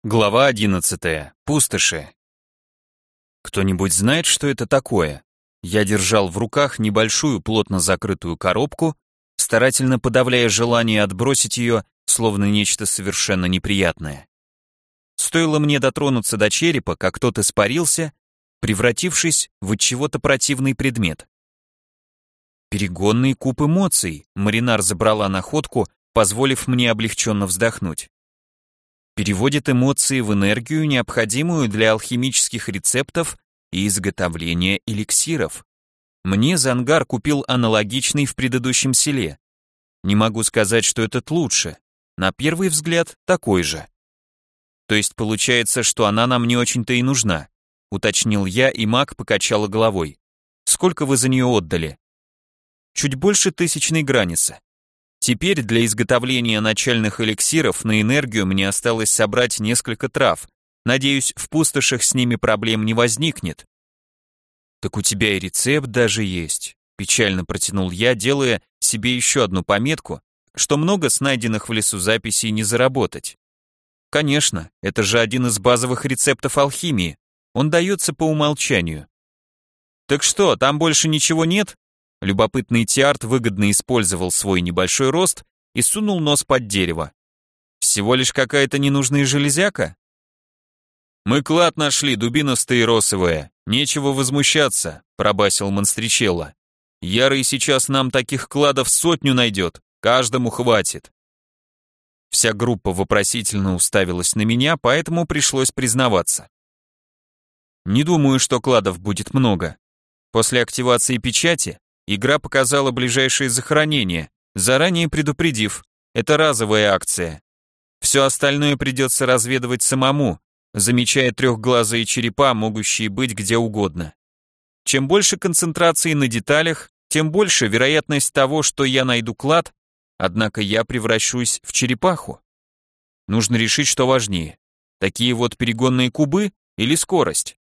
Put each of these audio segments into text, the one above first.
Глава 11. Пустоши. Кто-нибудь знает, что это такое? Я держал в руках небольшую плотно закрытую коробку, старательно подавляя желание отбросить ее, словно нечто совершенно неприятное. Стоило мне дотронуться до черепа, как тот испарился, превратившись в чего-то противный предмет. Перегонный куб эмоций. Маринар забрала находку, позволив мне облегченно вздохнуть. Переводит эмоции в энергию, необходимую для алхимических рецептов и изготовления эликсиров. Мне Зангар купил аналогичный в предыдущем селе. Не могу сказать, что этот лучше. На первый взгляд, такой же. То есть получается, что она нам не очень-то и нужна, уточнил я, и маг покачала головой. Сколько вы за нее отдали? Чуть больше 1000 граниса. Теперь для изготовления начальных эликсиров на энергию мне осталось собрать несколько трав. Надеюсь, в пустошах с ними проблем не возникнет. Так у тебя и рецепт даже есть, печально протянул я, делая себе еще одну пометку, что много с найденных в лесу записей не заработать. Конечно, это же один из базовых рецептов алхимии. Он дается по умолчанию. Так что, там больше ничего нет? Любопытный Тиарт выгодно использовал свой небольшой рост и сунул нос под дерево. Всего лишь какая-то ненужная железяка? Мы клад нашли, дубина стаиросовая. Нечего возмущаться, пробасил Монстричелло. Ярый сейчас нам таких кладов 100 найдет, каждому хватит. Вся группа вопросительно уставилась на меня, поэтому пришлось признаваться. Не думаю, что кладов будет много. После активации печати игра показала ближайшее захоронение, заранее предупредив, это разовая акция. Все остальное придется разведывать самому, замечая трехглазые черепа, могущие быть где угодно. Чем больше концентрации на деталях, тем больше вероятность того, что я найду клад, однако я превращусь в черепаху. Нужно решить, что важнее. Такие вот перегонные кубы или скорость?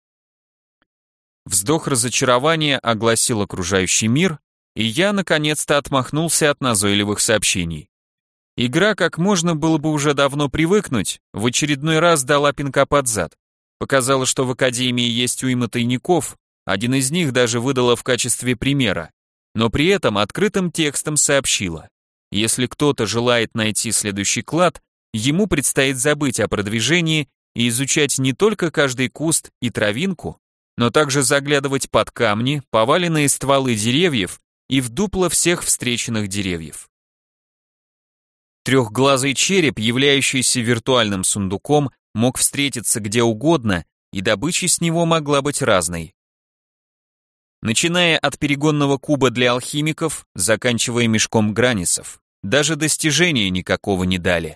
Вздох разочарования огласил окружающий мир, и я наконец-то отмахнулся от назойливых сообщений. Игра, как можно было бы уже давно привыкнуть, в очередной раз дала пинка под зад. Показала, что в Академии есть уйма тайников, один из них даже выдала в качестве примера, но при этом открытым текстом сообщила: если кто-то желает найти следующий клад, ему предстоит забыть о продвижении и изучать не только каждый куст и травинку, но также заглядывать под камни, поваленные стволы деревьев и в дупла всех встреченных деревьев. Трехглазый череп, являющийся виртуальным сундуком, мог встретиться где угодно, и добыча с него могла быть разной. Начиная от перегонного куба для алхимиков, заканчивая мешком гранисов, даже достижения никакого не дали.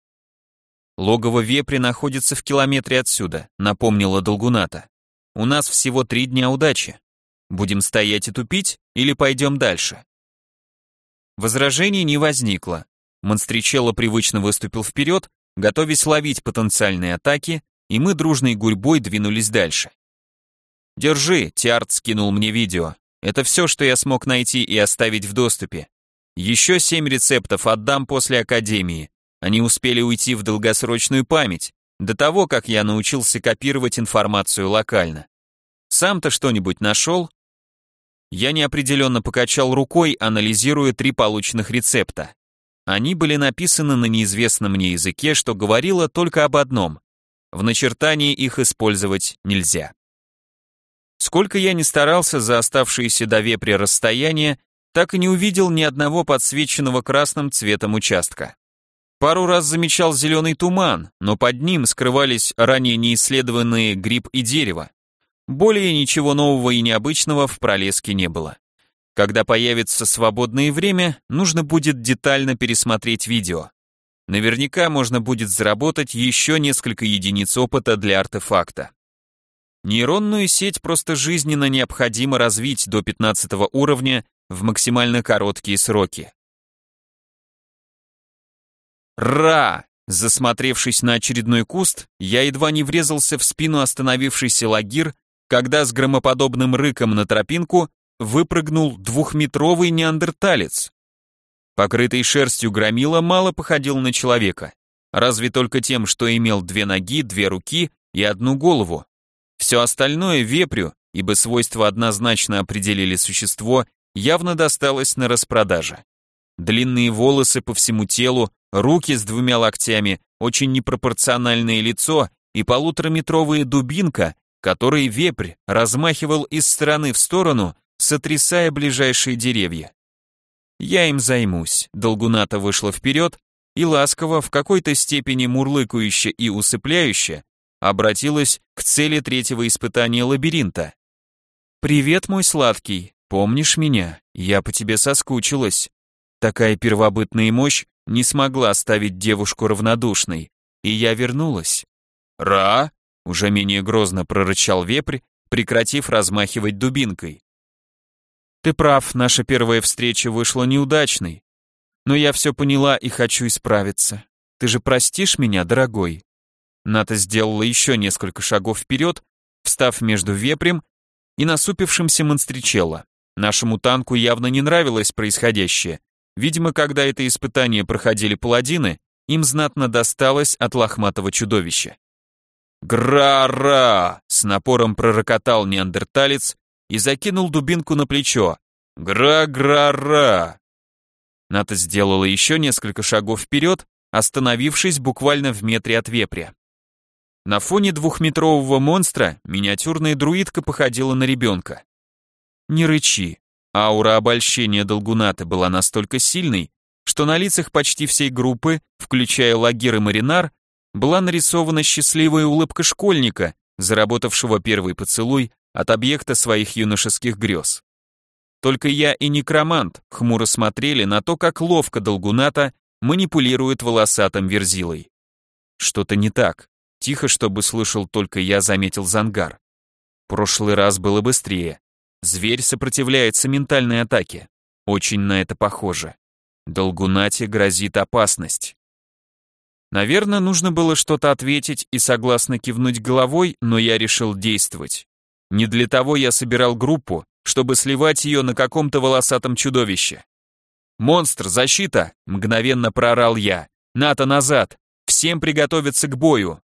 Логово вепря находится в километре отсюда, напомнила Долгуната. У нас всего 3 дня удачи. Будем стоять и тупить или пойдем дальше? Возражений не возникло. Монстричелло привычно выступил вперед, готовясь ловить потенциальные атаки, и мы дружной гурьбой двинулись дальше. «Держи», — Тиарт скинул мне видео. «Это все, что я смог найти и оставить в доступе. Еще 7 рецептов отдам после Академии. Они успели уйти в долгосрочную память, до того, как я научился копировать информацию локально. Сам-то что-нибудь нашел?» Я неопределенно покачал рукой, анализируя 3 полученных рецепта. Они были написаны на неизвестном мне языке, что говорило только об одном: в начертании их использовать нельзя. Сколько я ни старался за оставшиеся до вепря расстояние, так и не увидел ни одного подсвеченного красным цветом участка. Пару раз замечал зеленый туман, но под ним скрывались ранее неисследованные гриб и дерево. Более ничего нового и необычного в пролеске не было. Когда появится свободное время, нужно будет детально пересмотреть видео. Наверняка можно будет заработать еще несколько единиц опыта для артефакта. Нейронную сеть просто жизненно необходимо развить до 15 уровня в максимально короткие сроки. Ра! Засмотревшись на очередной куст, я едва не врезался в спину остановившийся лагир, когда с громоподобным рыком на тропинку выпрыгнул 2-метровый неандерталец. Покрытый шерстью громила мало походил на человека. разве только тем, что имел 2 ноги, 2 руки и 1 голову. Все остальное вепрю, ибо свойства однозначно определили существо, явно досталось на распродаже. Длинные волосы по всему телу, руки с 2 локтями, очень непропорциональное лицо и 1,5-метровая дубинка, которой вепрь размахивал из стороны в сторону, сотрясая ближайшие деревья. «Я им займусь», — Долгуната вышла вперед и ласково, в какой-то степени мурлыкающе и усыпляюще, обратилась к цели 3-го испытания лабиринта. «Привет, мой сладкий, помнишь меня? Я по тебе соскучилась». Такая первобытная мощь не смогла оставить девушку равнодушной, и я вернулась. «Ра!» — уже менее грозно прорычал вепрь, прекратив размахивать дубинкой. «Ты прав, наша первая встреча вышла неудачной, но я все поняла и хочу исправиться. Ты же простишь меня, дорогой?» Ната сделала еще несколько шагов вперед, встав между вепрем и насупившимся монстричелло. Нашему танку явно не нравилось происходящее. Видимо, когда это испытание проходили паладины, им знатно досталось от лохматого чудовища. «Гра-ра!» — с напором пророкотал неандерталец и закинул дубинку на плечо. «Гра-гра-ра!» Ната сделала еще несколько шагов вперед, остановившись буквально в метре от вепря. На фоне 2-метрового монстра миниатюрная друидка походила на ребенка. «Не рычи». Аура обольщения Долгунаты была настолько сильной, что на лицах почти всей группы, включая Лагир и Маринар, была нарисована счастливая улыбка школьника, заработавшего первый поцелуй от объекта своих юношеских грез. Только я и некромант хмуро смотрели на то, как ловко Долгуната манипулирует волосатым верзилой. Что-то не так. Тихо, чтобы слышал только я, заметил Зангар. Прошлый раз было быстрее. Зверь сопротивляется ментальной атаке. Очень на это похоже. Долгунате грозит опасность. Наверное, нужно было что-то ответить и согласно кивнуть головой, но я решил действовать. Не для того я собирал группу, чтобы сливать ее на каком-то волосатом чудовище. «Монстр, защита!» — мгновенно проорал я. «Ната, назад! Всем приготовиться к бою!»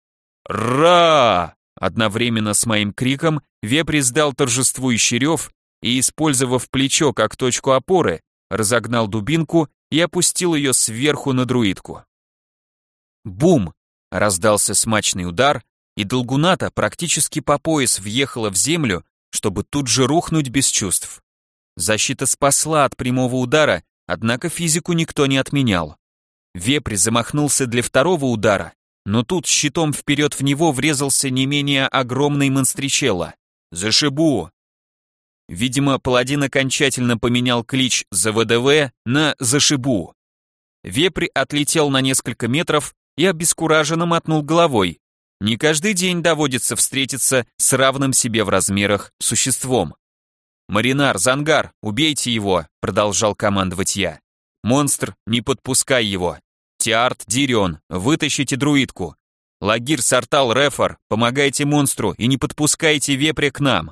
«Ра!» Одновременно с моим криком вепрь издал торжествующий рев и, использовав плечо как точку опоры, разогнал дубинку и опустил ее сверху на друидку. Бум! Раздался смачный удар, и Долгуната практически по пояс въехала в землю, чтобы тут же рухнуть без чувств. Защита спасла от прямого удара, однако физику никто не отменял. Вепрь замахнулся для 2-го удара, но тут щитом вперед в него врезался не менее огромный монстричелло. «Зашибу!» Видимо, паладин окончательно поменял клич за ВДВ на «Зашибу». Вепрь отлетел на несколько метров и обескураженно мотнул головой. Не каждый день доводится встретиться с равным себе в размерах существом. «Маринар, Зангар, убейте его!» — продолжал командовать я. «Монстр, не подпускай его! Тиарт, Дирион, вытащите друидку! Лагир, Сартал, Рефор, помогайте монстру и не подпускайте вепря к нам!»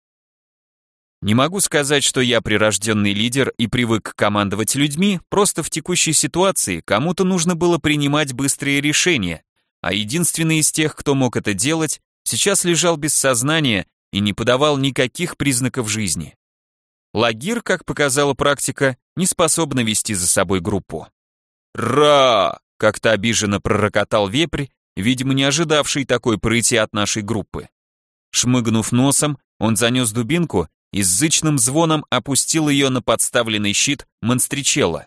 Не могу сказать, что я прирожденный лидер и привык командовать людьми, просто в текущей ситуации кому-то нужно было принимать быстрые решения, а единственный из тех, кто мог это делать, сейчас лежал без сознания и не подавал никаких признаков жизни. Лагир, как показала практика, не способна вести за собой группу. «Ра!» — как-то обиженно пророкотал вепрь, видимо, не ожидавший такой прыти от нашей группы. Шмыгнув носом, он занес дубинку и с зычным звоном опустил ее на подставленный щит монстричелло.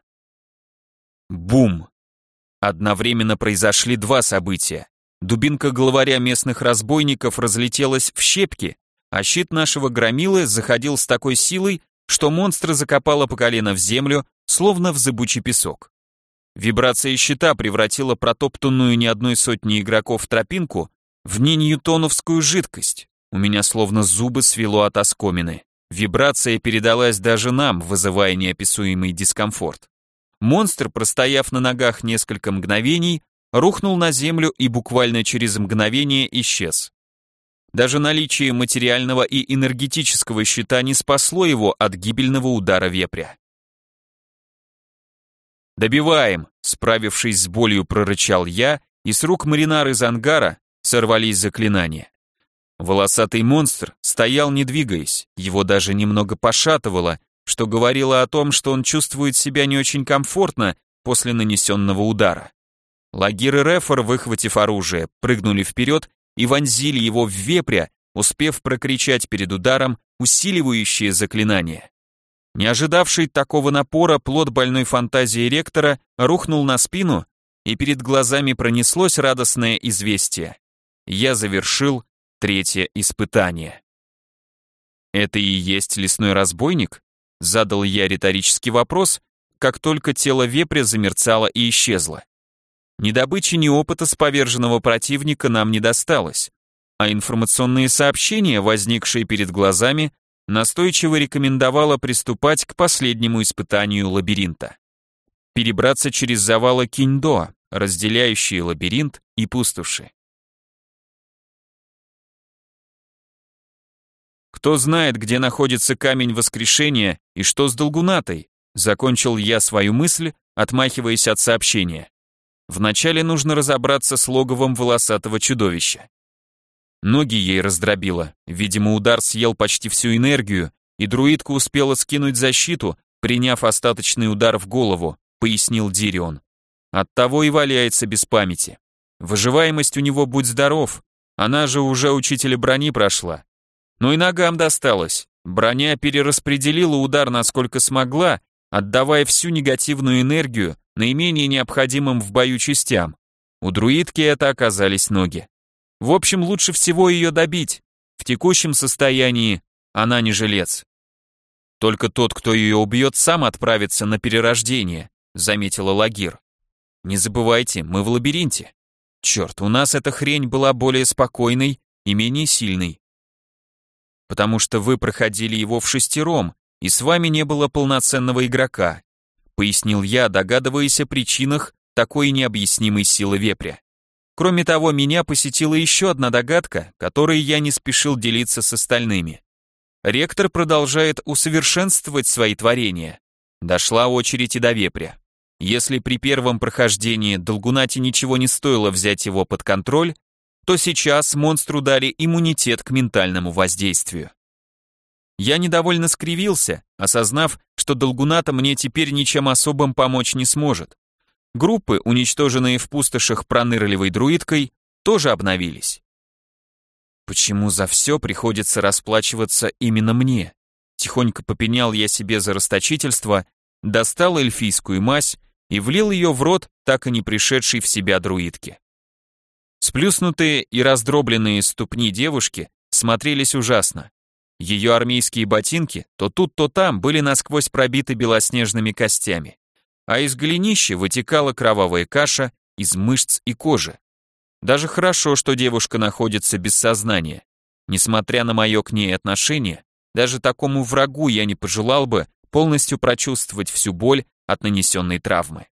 Бум! Одновременно произошли 2 события. Дубинка главаря местных разбойников разлетелась в щепки, а щит нашего громилы заходил с такой силой, что монстра закопало по колено в землю, словно в зыбучий песок. Вибрация щита превратила протоптанную не одной сотни игроков тропинку в неньютоновскую жидкость. У меня словно зубы свело от оскомины. Вибрация передалась даже нам, вызывая неописуемый дискомфорт. Монстр, простояв на ногах несколько мгновений, рухнул на землю и буквально через мгновение исчез. Даже наличие материального и энергетического щита не спасло его от гибельного удара вепря. «Добиваем!» — справившись с болью, прорычал я, и с рук Маринар из ангара сорвались заклинания. Волосатый монстр стоял не двигаясь, его даже немного пошатывало, что говорило о том, что он чувствует себя не очень комфортно после нанесенного удара. Лагир и Рефор, выхватив оружие, прыгнули вперед и вонзили его в вепря, успев прокричать перед ударом усиливающее заклинание. Не ожидавший такого напора, плод больной фантазии ректора рухнул на спину, и перед глазами пронеслось радостное известие. Я завершил 3-е испытание. «Это и есть лесной разбойник?» — задал я риторический вопрос, как только тело вепря замерцало и исчезло. Ни добычи, ни опыта с поверженного противника нам не досталось, а информационные сообщения, возникшие перед глазами, настойчиво рекомендовало приступать к последнему испытанию лабиринта. Перебраться через завалы Киньдо, разделяющие лабиринт и пустоши. «Кто знает, где находится камень воскрешения и что с Долгунатой?» Закончил я свою мысль, отмахиваясь от сообщения. Вначале нужно разобраться с логовом волосатого чудовища. Ноги ей раздробило, видимо, удар съел почти всю энергию, и друидка успела скинуть защиту, приняв остаточный удар в голову, пояснил Дирион. Оттого и валяется без памяти. Выживаемость у него будь здоров, она же уже учителя брони прошла. Но и ногам досталось. Броня перераспределила удар насколько смогла, отдавая всю негативную энергию наименее необходимым в бою частям. У друидки это оказались ноги. В общем, лучше всего ее добить. В текущем состоянии она не жилец. Только тот, кто ее убьет, сам отправится на перерождение, заметила Лагир. Не забывайте, мы в лабиринте. Черт, у нас эта хрень была более спокойной и менее сильной. Потому что вы проходили его в 6-ром, и с вами не было полноценного игрока, пояснил я, догадываясь о причинах такой необъяснимой силы вепря. Кроме того, меня посетила еще одна догадка, которой я не спешил делиться с остальными. Ректор продолжает усовершенствовать свои творения. Дошла очередь и до вепря. Если при первом прохождении Долгунате ничего не стоило взять его под контроль, то сейчас монстру дали иммунитет к ментальному воздействию. Я недовольно скривился, осознав, что Долгуната мне теперь ничем особым помочь не сможет. Группы, уничтоженные в пустошах пронырливой друидкой, тоже обновились. Почему за все приходится расплачиваться именно мне? Тихонько попенял я себе за расточительство, достал эльфийскую мазь и влил ее в рот так и не пришедшей в себя друидки. Сплюснутые и раздробленные ступни девушки смотрелись ужасно. Ее армейские ботинки то тут, то там были насквозь пробиты белоснежными костями, а из голенища вытекала кровавая каша из мышц и кожи. Даже хорошо, что девушка находится без сознания. Несмотря на мое к ней отношение, даже такому врагу я не пожелал бы полностью прочувствовать всю боль от нанесенной травмы.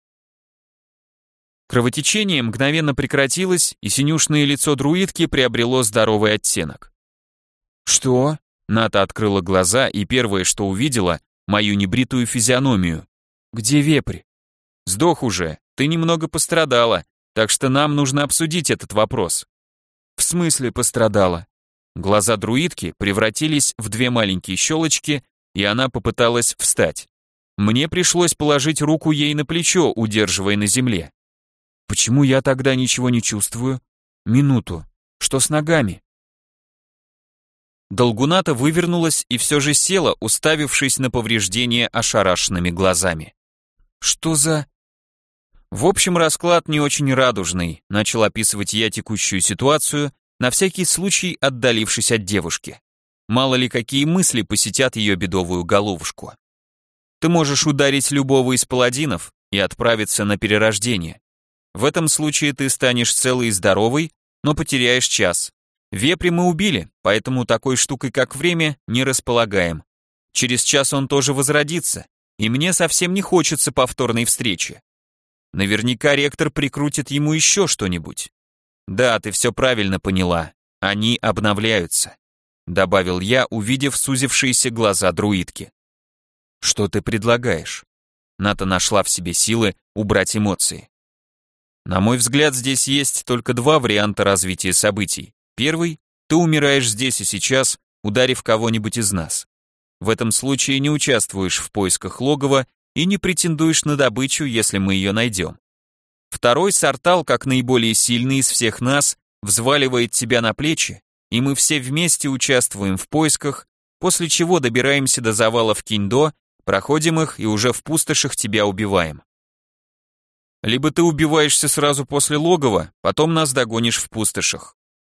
Кровотечение мгновенно прекратилось, и синюшное лицо друидки приобрело здоровый оттенок. «Что?» Ната открыла глаза, и первое, что увидела, мою небритую физиономию. «Где вепрь?» «Сдох уже, ты немного пострадала, так что нам нужно обсудить этот вопрос». «В смысле пострадала?» Глаза друидки превратились в 2 маленькие щелочки, и она попыталась встать. Мне пришлось положить руку ей на плечо, удерживая на земле. «Почему я тогда ничего не чувствую? Минуту. Что с ногами?» Долгуната вывернулась и все же села, уставившись на повреждения ошарашенными глазами. «Что за...» В общем, расклад не очень радужный, начал описывать я текущую ситуацию, на всякий случай отдалившись от девушки. Мало ли какие мысли посетят ее бедовую головушку. Ты можешь ударить любого из паладинов и отправиться на перерождение. В этом случае ты станешь целой и здоровой, но потеряешь час. Вепря мы убили, поэтому такой штукой, как время, не располагаем. Через час он тоже возродится, и мне совсем не хочется повторной встречи. Наверняка ректор прикрутит ему еще что-нибудь. Да, ты все правильно поняла, они обновляются, добавил я, увидев сузившиеся глаза друидки. Что ты предлагаешь? Ната нашла в себе силы убрать эмоции. На мой взгляд, здесь есть только два варианта развития событий. Первый – ты умираешь здесь и сейчас, ударив кого-нибудь из нас. В этом случае не участвуешь в поисках логова и не претендуешь на добычу, если мы ее найдем. Второй – Сартал, как наиболее сильный из всех нас, взваливает тебя на плечи, и мы все вместе участвуем в поисках, после чего добираемся до завалов Киньдо, проходим их и уже в пустошах тебя убиваем. Либо ты убиваешься сразу после логова, потом нас догонишь в пустошах.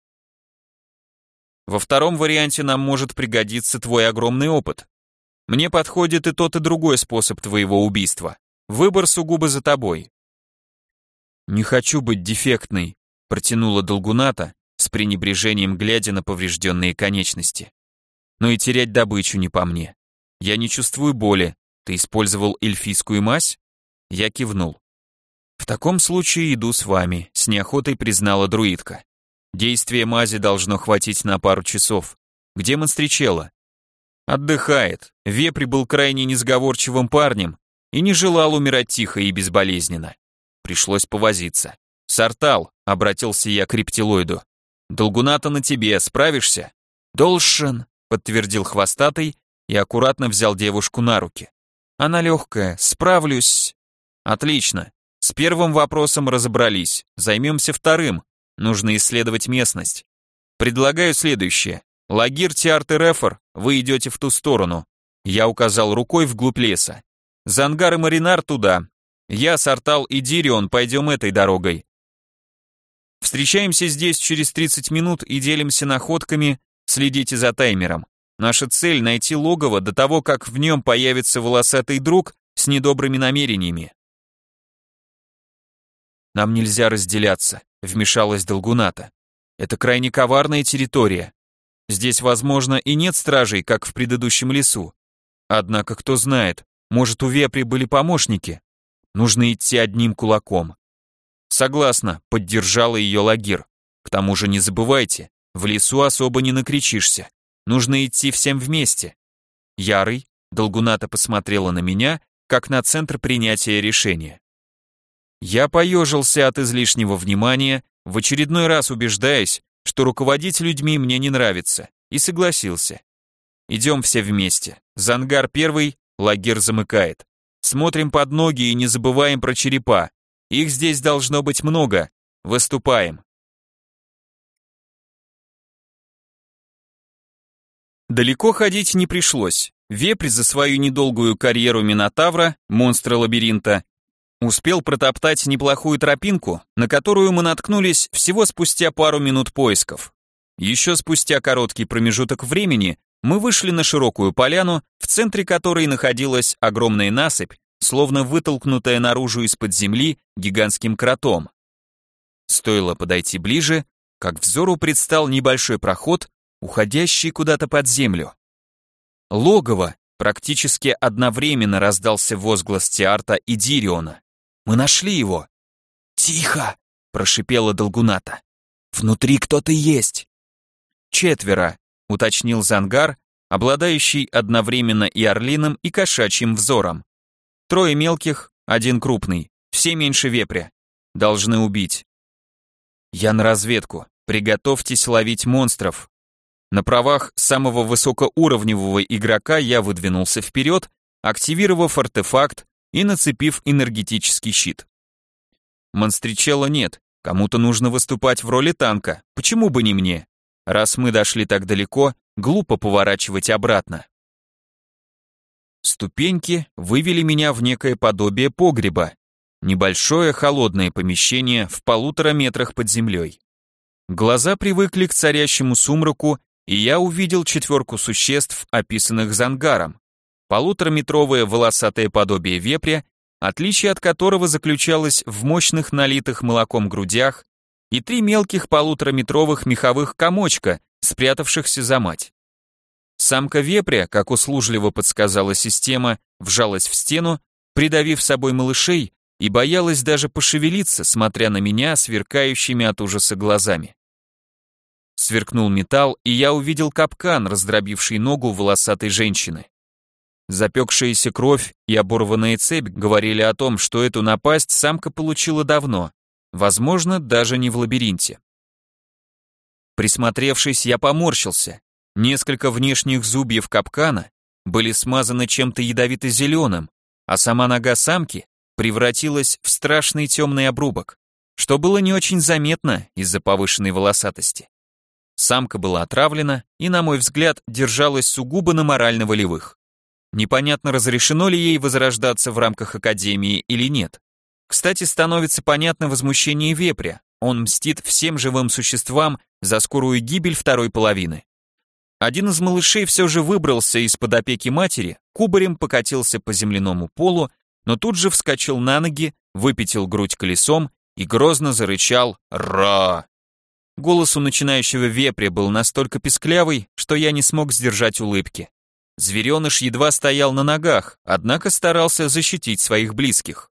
Во втором варианте нам может пригодиться твой огромный опыт. Мне подходит и тот, и другой способ твоего убийства. Выбор сугубо за тобой. Не хочу быть дефектной, протянула Долгуната, с пренебрежением глядя на поврежденные конечности. Но и терять добычу не по мне. Я не чувствую боли. Ты использовал эльфийскую мазь? Я кивнул. В таком случае иду с вами, с неохотой признала друидка. Действие мази должно хватить на пару часов. Где Монстричелло? Отдыхает. Вепрь был крайне несговорчивым парнем и не желал умирать тихо и безболезненно. Пришлось повозиться. Сартал, обратился я к рептилоиду. Долгуната на тебе, справишься? Должен, подтвердил хвостатый и аккуратно взял девушку на руки. Она легкая, справлюсь. Отлично. С первым вопросом разобрались, займемся вторым. Нужно исследовать местность. Предлагаю следующее. Лагир Тиарт и Рефор, вы идете в ту сторону. Я указал рукой вглубь леса. Зангар и Маринар туда. Я, Сартал и Дирион пойдем этой дорогой. Встречаемся здесь через 30 минут и делимся находками, следите за таймером. Наша цель — найти логово до того, как в нем появится волосатый друг с недобрыми намерениями. Нам нельзя разделяться, вмешалась Долгуната. Это крайне коварная территория. Здесь, возможно, и нет стражей, как в предыдущем лесу. Однако, кто знает, может, у Вепри были помощники. Нужно идти одним кулаком. Согласна, поддержала ее Лагир. К тому же не забывайте, в лесу особо не накричишься. Нужно идти всем вместе. Ярый, Долгуната посмотрела на меня, как на центр принятия решения. Я поежился от излишнего внимания, в очередной раз убеждаясь, что руководить людьми мне не нравится, и согласился. Идем все вместе. Зангар первый, Лагир замыкает. Смотрим под ноги и не забываем про черепа. Их здесь должно быть много. Выступаем. Далеко ходить не пришлось. Вепрь за свою недолгую карьеру Минотавра, монстра лабиринта, успел протоптать неплохую тропинку, на которую мы наткнулись всего спустя пару минут поисков. Еще спустя короткий промежуток времени мы вышли на широкую поляну, в центре которой находилась огромная насыпь, словно вытолкнутая наружу из-под земли гигантским кротом. Стоило подойти ближе, как взору предстал небольшой проход, уходящий куда-то под землю. Логово! Практически одновременно раздался возглас Тиарта и Дириона. Мы нашли его. Тихо, прошипела Долгуната. Внутри кто-то есть. 4, уточнил Зангар, обладающий одновременно и орлиным, и кошачьим взором. 3 мелких, 1 крупный, все меньше вепря. Должны убить. Я на разведку. Приготовьтесь ловить монстров. На правах самого высокоуровневого игрока я выдвинулся вперед, активировав артефакт и нацепив энергетический щит. Монстричелло нет, кому-то нужно выступать в роли танка, почему бы не мне? Раз мы дошли так далеко, глупо поворачивать обратно. Ступеньки вывели меня в некое подобие погреба, небольшое холодное помещение в 1,5 метрах под землей. Глаза привыкли к царящему сумраку, и я увидел 4 существ, описанных Зангаром. 1,5-метровое волосатое подобие вепря, отличие от которого заключалось в мощных налитых молоком грудях, и 3 мелких 1,5-метровых меховых комочка, спрятавшихся за мать. Самка вепря, как услужливо подсказала система, вжалась в стену, придавив собой малышей, и боялась даже пошевелиться, смотря на меня сверкающими от ужаса глазами. Сверкнул металл, и я увидел капкан, раздробивший ногу волосатой женщины. Запекшаяся кровь и оборванная цепь говорили о том, что эту напасть самка получила давно, возможно, даже не в лабиринте. Присмотревшись, я поморщился. Несколько внешних зубьев капкана были смазаны чем-то ядовито-зеленым, а сама нога самки превратилась в страшный темный обрубок, что было не очень заметно из-за повышенной волосатости. Самка была отравлена и, на мой взгляд, держалась сугубо на морально-волевых. Непонятно, разрешено ли ей возрождаться в рамках Академии или нет. Кстати, становится понятно возмущение вепря. Он мстит всем живым существам за скорую гибель второй половины. Один из малышей все же выбрался из-под опеки матери, кубарем покатился по земляному полу, но тут же вскочил на ноги, выпятил грудь колесом и грозно зарычал «Ра!». Голос у начинающего вепря был настолько писклявый, что я не смог сдержать улыбки. Звереныш едва стоял на ногах, однако старался защитить своих близких.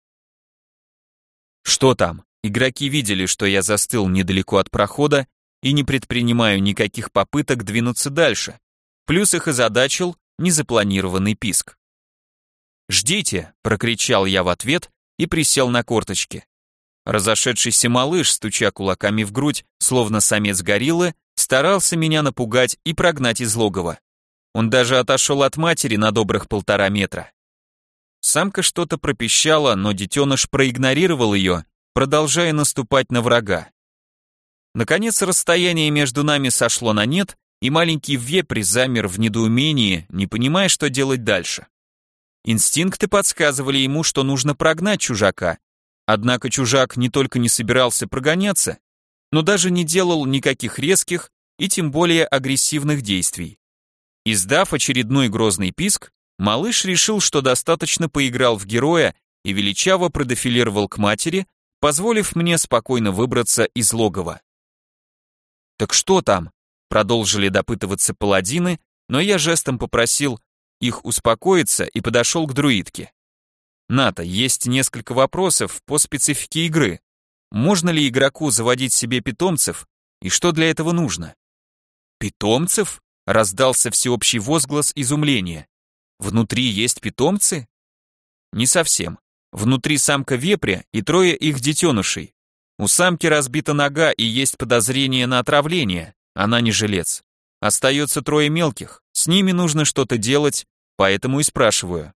Что там? Игроки видели, что я застыл недалеко от прохода и не предпринимаю никаких попыток двинуться дальше. Плюс их озадачил незапланированный писк. «Ждите!» — прокричал я в ответ и присел на корточки. Разошедшийся малыш, стуча кулаками в грудь, словно самец гориллы, старался меня напугать и прогнать из логова. Он даже отошел от матери на добрых 1,5 метра. Самка что-то пропищала, но детеныш проигнорировал ее, продолжая наступать на врага. Наконец расстояние между нами сошло на нет, и маленький вепрь замер в недоумении, не понимая, что делать дальше. Инстинкты подсказывали ему, что нужно прогнать чужака, однако чужак не только не собирался прогоняться, но даже не делал никаких резких и тем более агрессивных действий. Издав очередной грозный писк, малыш решил, что достаточно поиграл в героя и величаво продефилировал к матери, позволив мне спокойно выбраться из логова. «Так что там?» — продолжили допытываться паладины, но я жестом попросил их успокоиться и подошел к друидке. «Ната, есть несколько вопросов по специфике игры. Можно ли игроку заводить себе питомцев, и что для этого нужно?» «Питомцев?» — раздался всеобщий возглас изумления. «Внутри есть питомцы?» «Не совсем. Внутри самка вепря и 3 их детенышей. У самки разбита нога и есть подозрение на отравление, она не жилец. Остается 3 мелких, с ними нужно что-то делать, поэтому и спрашиваю».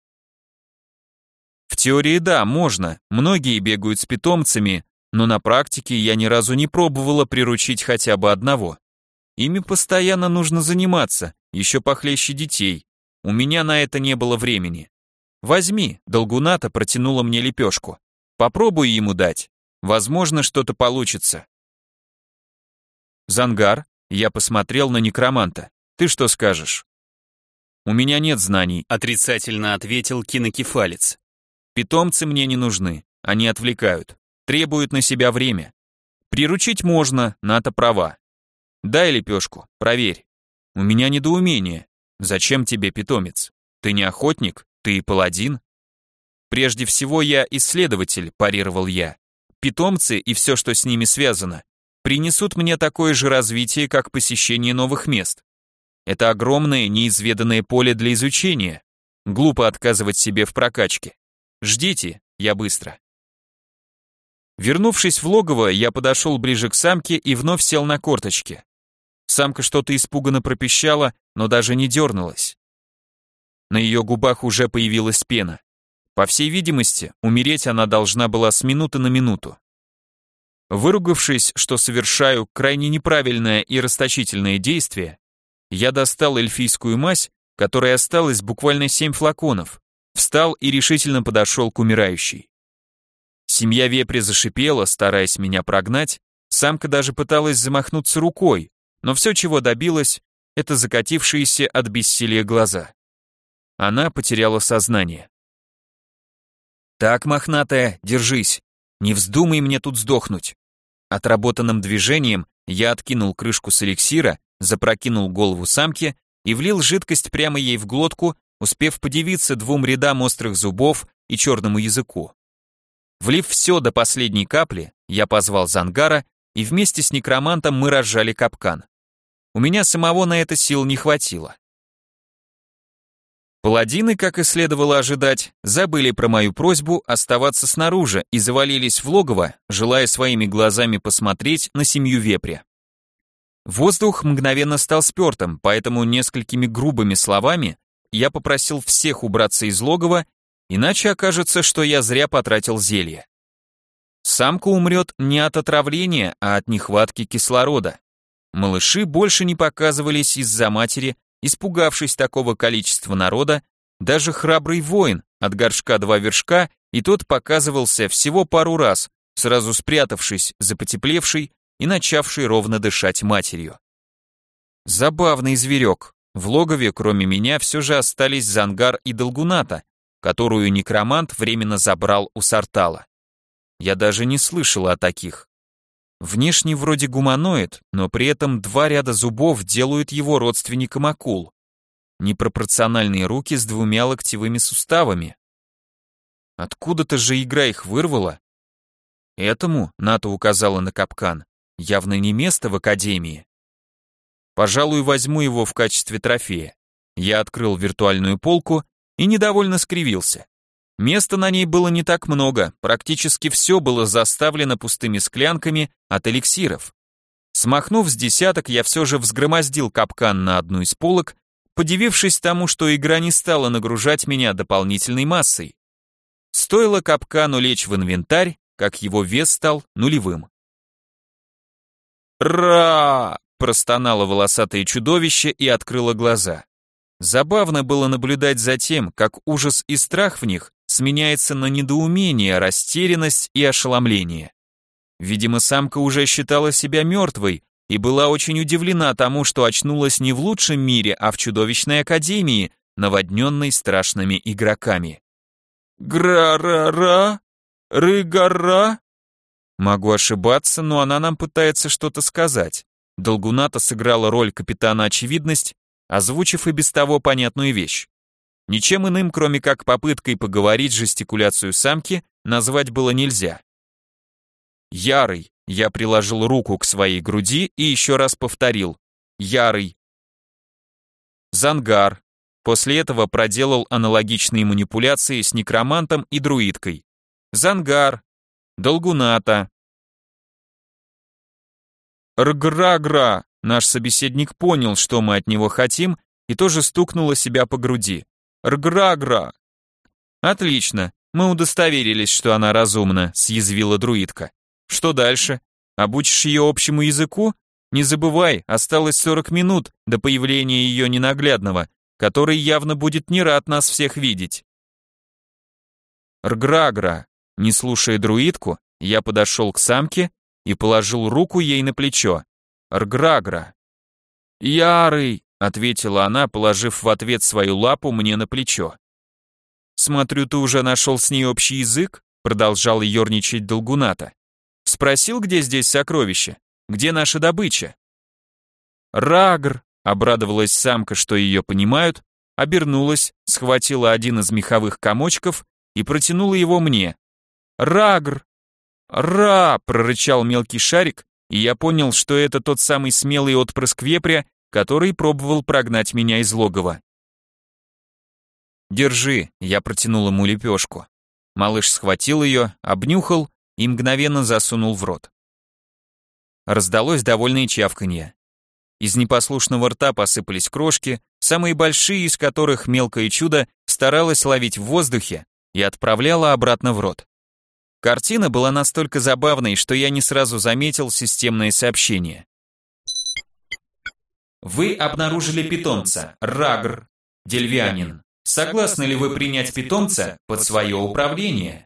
В теории да, можно, многие бегают с питомцами, но на практике я ни разу не пробовала приручить хотя бы одного. Ими постоянно нужно заниматься, еще похлеще детей. У меня на это не было времени. Возьми, Долгуната протянула мне лепешку. Попробуй ему дать. Возможно, что-то получится. Зангар, я посмотрел на некроманта. Ты что скажешь? У меня нет знаний, отрицательно ответил кинокефалец. Питомцы мне не нужны, они отвлекают, требуют на себя время. Приручить можно, Ната права. Дай лепешку, проверь. У меня недоумение. Зачем тебе питомец? Ты не охотник? Ты паладин? Прежде всего я исследователь, парировал я. Питомцы и все, что с ними связано, принесут мне такое же развитие, как посещение новых мест. Это огромное, неизведанное поле для изучения. Глупо отказывать себе в прокачке. Ждите, я быстро. Вернувшись в логово, я подошел ближе к самке и вновь сел на корточки. Самка что-то испуганно пропищала, но даже не дернулась. На ее губах уже появилась пена. По всей видимости, умереть она должна была с минуты на минуту. Выругавшись, что совершаю крайне неправильное и расточительное действие, я достал эльфийскую мазь, которой осталось буквально 7 флаконов, встал и решительно подошел к умирающей. Семья вепря зашипела, стараясь меня прогнать, самка даже пыталась замахнуться рукой, но все, чего добилась, это закатившиеся от бессилия глаза. Она потеряла сознание. «Так, мохнатая, держись, не вздумай мне тут сдохнуть». Отработанным движением я откинул крышку с эликсира, запрокинул голову самки и влил жидкость прямо ей в глотку, успев подивиться 2 рядам острых зубов и черному языку. Влив все до последней капли, я позвал Зангара, и вместе с некромантом мы разжали капкан. У меня самого на это сил не хватило. Паладины, как и следовало ожидать, забыли про мою просьбу оставаться снаружи и завалились в логово, желая своими глазами посмотреть на семью вепря. Воздух мгновенно стал спертым, поэтому несколькими грубыми словами я попросил всех убраться из логова, иначе окажется, что я зря потратил зелье. Самка умрет не от отравления, а от нехватки кислорода. Малыши больше не показывались из-за матери, испугавшись такого количества народа, даже храбрый воин от горшка 2 вершка, и тот показывался всего пару раз, сразу спрятавшись за потеплевшей и начавшей ровно дышать матерью. Забавный зверек. В логове, кроме меня, все же остались Зангар и Долгуната, которую некромант временно забрал у Сартала. Я даже не слышал о таких. Внешне вроде гуманоид, но при этом 2 ряда зубов делают его родственником акул. Непропорциональные руки с 2 локтевыми суставами. Откуда-то же игра их вырвала. Этому, Ната указала на капкан, явно не место в академии. Пожалуй, возьму его в качестве трофея. Я открыл виртуальную полку и недовольно скривился. Места на ней было не так много, практически все было заставлено пустыми склянками от эликсиров. Смахнув с десяток, я все же взгромоздил капкан на одну из полок, подивившись тому, что игра не стала нагружать меня дополнительной массой. Стоило капкану лечь в инвентарь, как его вес стал нулевым. «Ра!» – простонало волосатое чудовище и открыло глаза. Забавно было наблюдать за тем, как ужас и страх в них сменяется на недоумение, растерянность и ошеломление. Видимо, самка уже считала себя мертвой и была очень удивлена тому, что очнулась не в лучшем мире, а в чудовищной академии, наводненной страшными игроками. «Гра-ра-ра? Рыгара?» Могу ошибаться, но она нам пытается что-то сказать. Долгуната сыграла роль капитана Очевидность, озвучив и без того понятную вещь. Ничем иным, кроме как попыткой поговорить жестикуляцию самки, назвать было нельзя. «Ярый», я приложил руку к своей груди и еще раз повторил. «Ярый». «Зангар». После этого проделал аналогичные манипуляции с некромантом и друидкой. «Зангар». «Долгуната». «Рграгра». Наш собеседник понял, что мы от него хотим, и тоже стукнуло себя по груди. «Рграгра». «Отлично, мы удостоверились, что она разумна», — съязвила друидка. «Что дальше? Обучишь ее общему языку? Не забывай, осталось 40 минут до появления ее ненаглядного, который явно будет не рад нас всех видеть». «Рграгра». Не слушая друидку, я подошел к самке и положил руку ей на плечо. «Рграгра». «Ярый», — ответила она, положив в ответ свою лапу мне на плечо. «Смотрю, ты уже нашел с ней общий язык?» — продолжал ерничать Долгуната. «Спросил, где здесь сокровище? Где наша добыча?» «Рагр», — обрадовалась самка, что ее понимают, обернулась, схватила один из меховых комочков и протянула его мне. «Рагр!» «Ра!» — прорычал мелкий шарик, и я понял, что это тот самый смелый отпрыск вепря, который пробовал прогнать меня из логова. «Держи», — я протянул ему лепешку. Малыш схватил ее, обнюхал и мгновенно засунул в рот. Раздалось довольное чавканье. Из непослушного рта посыпались крошки, самые большие из которых мелкое чудо старалось ловить в воздухе и отправляла обратно в рот. Картина была настолько забавной, что я не сразу заметил системное сообщение. Вы обнаружили питомца, Рагр, Дельвианин. Согласны ли вы принять питомца под свое управление?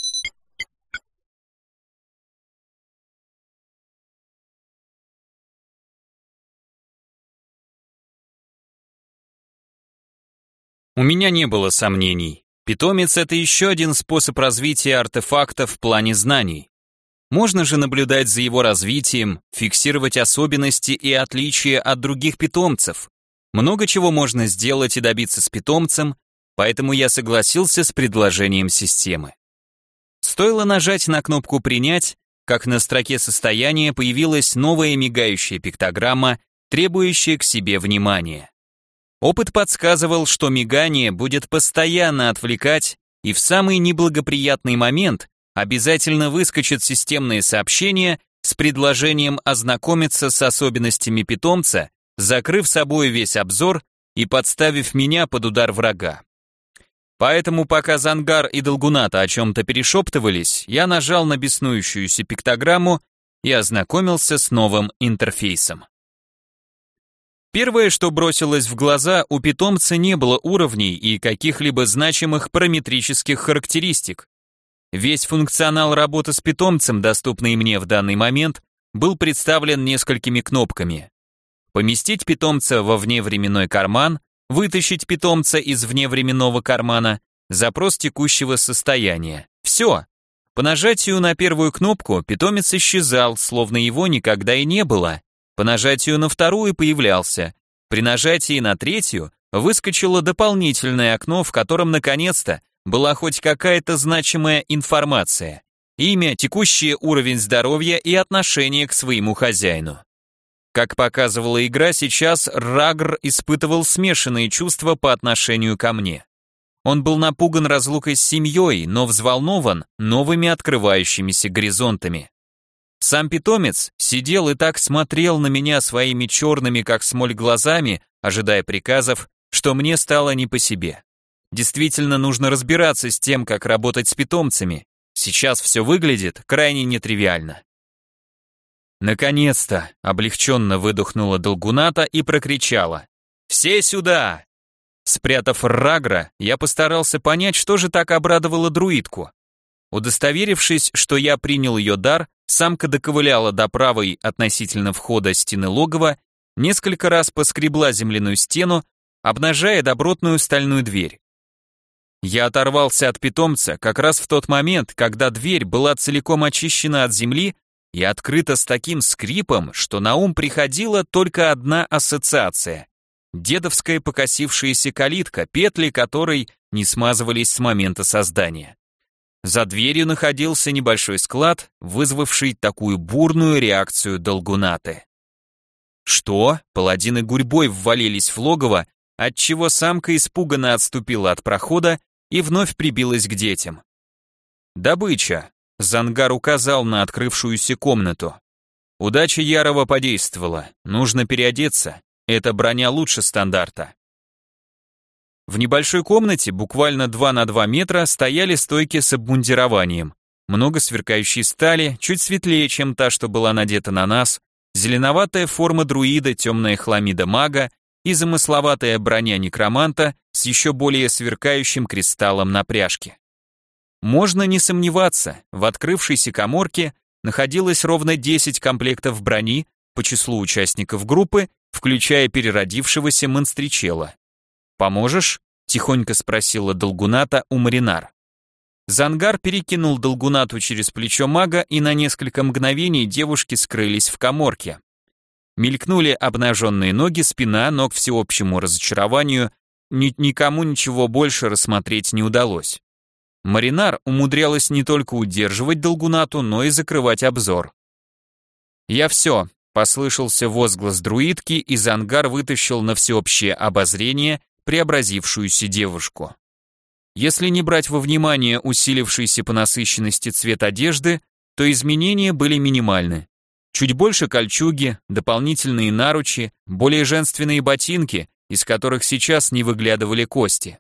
У меня не было сомнений. Питомец — это еще один способ развития артефакта в плане знаний. Можно же наблюдать за его развитием, фиксировать особенности и отличия от других питомцев. Много чего можно сделать и добиться с питомцем, поэтому я согласился с предложением системы. Стоило нажать на кнопку «Принять», как на строке состояния появилась новая мигающая пиктограмма, требующая к себе внимания. Опыт подсказывал, что мигание будет постоянно отвлекать, и в самый неблагоприятный момент обязательно выскочит системное сообщение с предложением ознакомиться с особенностями питомца, закрыв собой весь обзор и подставив меня под удар врага. Поэтому, пока Зангар и Долгуната о чем-то перешептывались, я нажал на беснующуюся пиктограмму и ознакомился с новым интерфейсом. Первое, что бросилось в глаза, у питомца не было уровней и каких-либо значимых параметрических характеристик. Весь функционал работы с питомцем, доступный мне в данный момент, был представлен несколькими кнопками. Поместить питомца во вневременной карман, вытащить питомца из вневременного кармана, запрос текущего состояния. Все. По нажатию на первую кнопку питомец исчезал, словно его никогда и не было. По нажатию на вторую появлялся. При нажатии на третью выскочило дополнительное окно, в котором наконец-то была хоть какая-то значимая информация. Имя, текущий уровень здоровья и отношение к своему хозяину. Как показывала игра, сейчас Рагр испытывал смешанные чувства по отношению ко мне. Он был напуган разлукой с семьей, но взволнован новыми открывающимися горизонтами. Сам питомец сидел и так смотрел на меня своими черными, как смоль, глазами, ожидая приказов, что мне стало не по себе. Действительно нужно разбираться с тем, как работать с питомцами. Сейчас все выглядит крайне нетривиально. Наконец-то, облегченно выдохнула Долгуната и прокричала: «Все сюда!» Спрятав Рагра, я постарался понять, что же так обрадовало друидку. Удостоверившись, что я принял ее дар, самка доковыляла до правой относительно входа стены логова, несколько раз поскребла земляную стену, обнажая добротную стальную дверь. Я оторвался от питомца как раз в тот момент, когда дверь была целиком очищена от земли и открыта с таким скрипом, что на ум приходила только одна ассоциация — дедовская покосившаяся калитка, петли которой не смазывались с момента создания. За дверью находился небольшой склад, вызвавший такую бурную реакцию Долгунаты. Что? Паладины гурьбой ввалились в логово, отчего самка испуганно отступила от прохода и вновь прибилась к детям. Добыча. Зангар указал на открывшуюся комнату. Удача Ярова подействовала. Нужно переодеться. Эта броня лучше стандарта. В небольшой комнате, буквально 2 на 2 метра, стояли стойки с обмундированием. Много сверкающей стали, чуть светлее, чем та, что была надета на нас, зеленоватая форма друида, темная хламида мага и замысловатая броня некроманта с еще более сверкающим кристаллом на пряжке. Можно не сомневаться, в открывшейся каморке находилось ровно 10 комплектов брони по числу участников группы, включая переродившегося монстричела. «Поможешь?» — тихонько спросила Долгуната у Маринар. Зангар перекинул Долгунату через плечо мага, и на несколько мгновений девушки скрылись в каморке. Мелькнули обнаженные ноги, спина, но к всеобщему разочарованию никому ничего больше рассмотреть не удалось. Маринар умудрялась не только удерживать Долгунату, но и закрывать обзор. «Я все», — послышался возглас друидки, и Зангар вытащил на всеобщее обозрение преобразившуюся девушку. Если не брать во внимание усилившийся по насыщенности цвет одежды, то изменения были минимальны. Чуть больше кольчуги, дополнительные наручи, более женственные ботинки, из которых сейчас не выглядывали кости.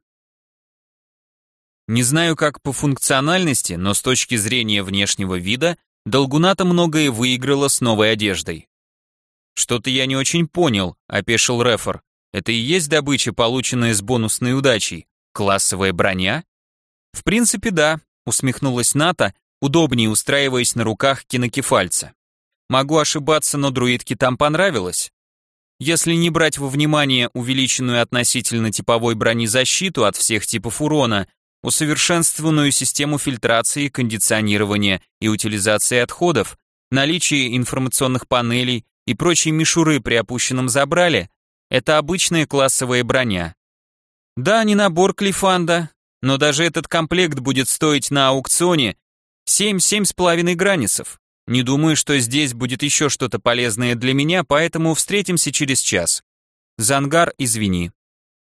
Не знаю, как по функциональности, но с точки зрения внешнего вида, Долгуната многое выиграла с новой одеждой. «Что-то я не очень понял», — опешил Рефер. «Это и есть добыча, полученная с бонусной удачей? Классовая броня?» «В принципе, да», — усмехнулась Ната, удобнее устраиваясь на руках кинокефальца. «Могу ошибаться, но друидке там понравилось. Если не брать во внимание увеличенную относительно типовой бронезащиту от всех типов урона, усовершенствованную систему фильтрации, кондиционирования и утилизации отходов, наличие информационных панелей и прочей мишуры при опущенном забрале, это обычная классовая броня. Да, не набор Клифанда, но даже этот комплект будет стоить на аукционе 7,5 гранисов. Не думаю, что здесь будет еще что-то полезное для меня, поэтому встретимся через час. Зангар, извини.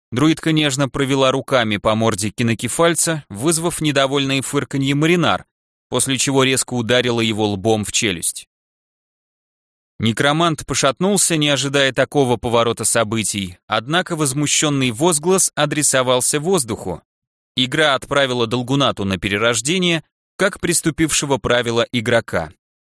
Друидка нежно провела руками по морде кинокефальца, вызвав недовольное фырканье Маринар, после чего резко ударила его лбом в челюсть. Некромант пошатнулся, не ожидая такого поворота событий, однако возмущенный возглас адресовался воздуху. Игра отправила Долгунату на перерождение, как приступившего правила игрока.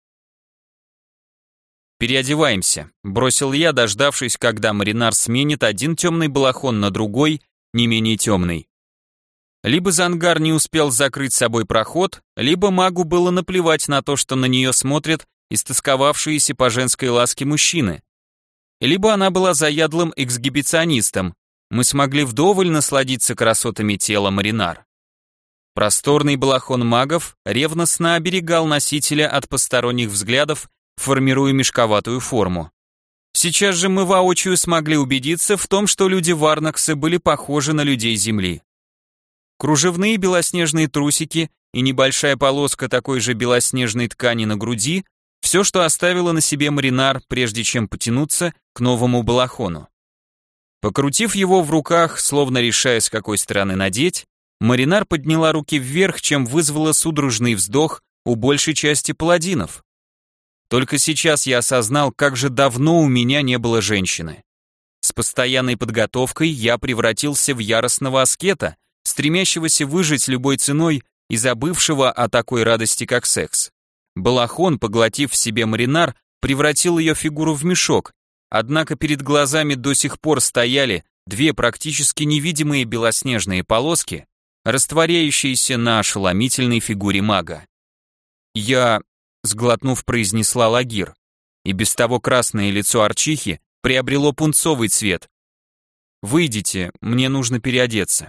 «Переодеваемся», — бросил я, дождавшись, когда Маринар сменит один темный балахон на другой, не менее темный. Либо Зангар не успел закрыть собой проход, либо магу было наплевать на то, что на нее смотрят истосковавшиеся по женской ласке мужчины. Либо она была заядлым эксгибиционистом, мы смогли вдоволь насладиться красотами тела Маринар. Просторный балахон магов ревностно оберегал носителя от посторонних взглядов, формируя мешковатую форму. Сейчас же мы воочию смогли убедиться в том, что люди Варнакса были похожи на людей Земли. Кружевные белоснежные трусики и небольшая полоска такой же белоснежной ткани на груди – все, что оставила на себе Маринар, прежде чем потянуться к новому балахону. Покрутив его в руках, словно решая, с какой стороны надеть, Маринар подняла руки вверх, чем вызвала судорожный вздох у большей части паладинов. Только сейчас я осознал, как же давно у меня не было женщины. С постоянной подготовкой я превратился в яростного аскета, стремящегося выжить любой ценой и забывшего о такой радости, как секс. Балахон, поглотив в себе Маринар, превратил ее фигуру в мешок, однако перед глазами до сих пор стояли две практически невидимые белоснежные полоски, растворяющиеся на ошеломительной фигуре мага. Я... сглотнув, произнесла Лагир, и без того красное лицо Арчихи приобрело пунцовый цвет. «Выйдите, мне нужно переодеться».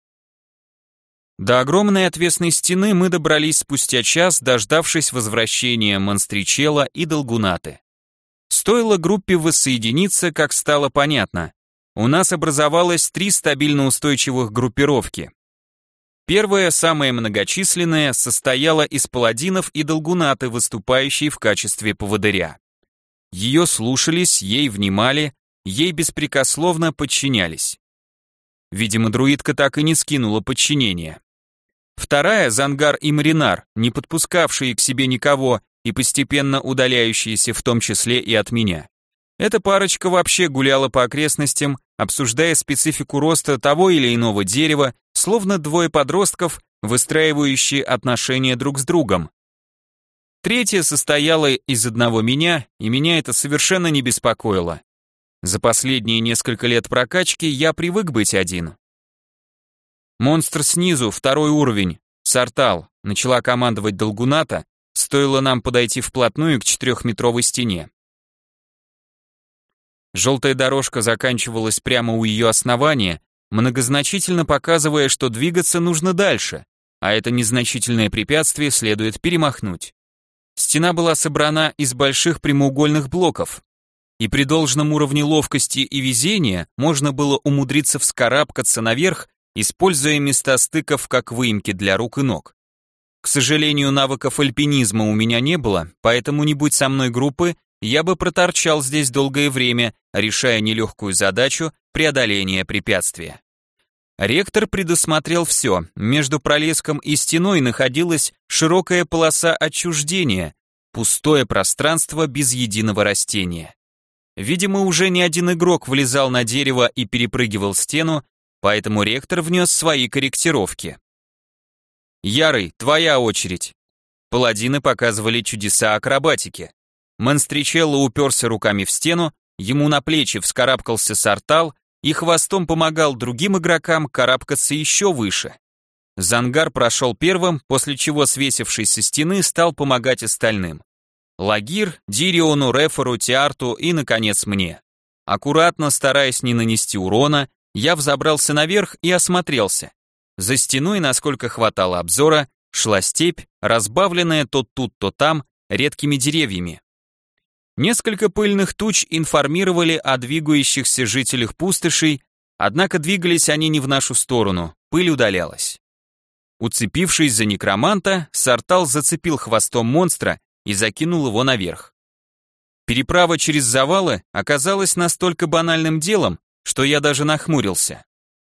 До огромной отвесной стены мы добрались спустя час, дождавшись возвращения Монстричела и Долгунаты. Стоило группе воссоединиться, как стало понятно. У нас образовалось 3 стабильно устойчивых группировки. Первая, самая многочисленная, состояла из паладинов и Долгунаты, выступающей в качестве поводыря. Ее слушались, ей внимали, ей беспрекословно подчинялись. Видимо, друидка так и не скинула подчинение. Вторая, Зангар и Маринар, не подпускавшие к себе никого и постепенно удаляющиеся в том числе и от меня. Эта парочка вообще гуляла по окрестностям, обсуждая специфику роста того или иного дерева, словно двое подростков, выстраивающие отношения друг с другом. Третья состояла из одного меня, и меня это совершенно не беспокоило. За последние несколько лет прокачки я привык быть один. «Монстр снизу, 2-й уровень, Сартал», начала командовать Долгуната, стоило нам подойти вплотную к 4-метровой стене. Желтая дорожка заканчивалась прямо у ее основания, многозначительно показывая, что двигаться нужно дальше, а это незначительное препятствие следует перемахнуть. Стена была собрана из больших прямоугольных блоков, и при должном уровне ловкости и везения можно было умудриться вскарабкаться наверх, используя места стыков как выемки для рук и ног. К сожалению, навыков альпинизма у меня не было, поэтому не будь со мной группы, я бы проторчал здесь долгое время, решая нелегкую задачу преодоления препятствия. Ректор предусмотрел все, между пролеском и стеной находилась широкая полоса отчуждения, пустое пространство без единого растения. Видимо, уже не один игрок влезал на дерево и перепрыгивал стену, поэтому ректор внес свои корректировки. «Ярый, твоя очередь». Паладины показывали чудеса акробатики. Монстричелло уперся руками в стену, ему на плечи вскарабкался Сартал и хвостом помогал другим игрокам карабкаться еще выше. Зангар прошел первым, после чего, свесившись со стены, стал помогать остальным. Лагир, Дириону, Рефору, Тиарту и, наконец, мне. Аккуратно, стараясь не нанести урона, я взобрался наверх и осмотрелся. За стеной, насколько хватало обзора, шла степь, разбавленная то тут, то там редкими деревьями. Несколько пыльных туч информировали о двигающихся жителях пустошей, однако двигались они не в нашу сторону, пыль удалялась. Уцепившись за некроманта, Сартал зацепил хвостом монстра и закинул его наверх. Переправа через завалы оказалась настолько банальным делом, что я даже нахмурился.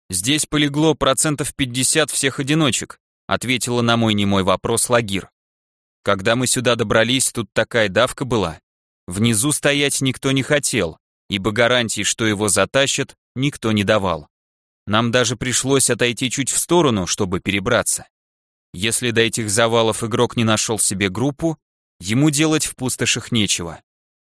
Здесь полегло 50% всех одиночек, ответила на мой немой вопрос Лагир. Когда мы сюда добрались, тут такая давка была. Внизу стоять никто не хотел, ибо гарантий, что его затащат, никто не давал. Нам даже пришлось отойти чуть в сторону, чтобы перебраться. Если до этих завалов игрок не нашел себе группу, ему делать в пустошах нечего.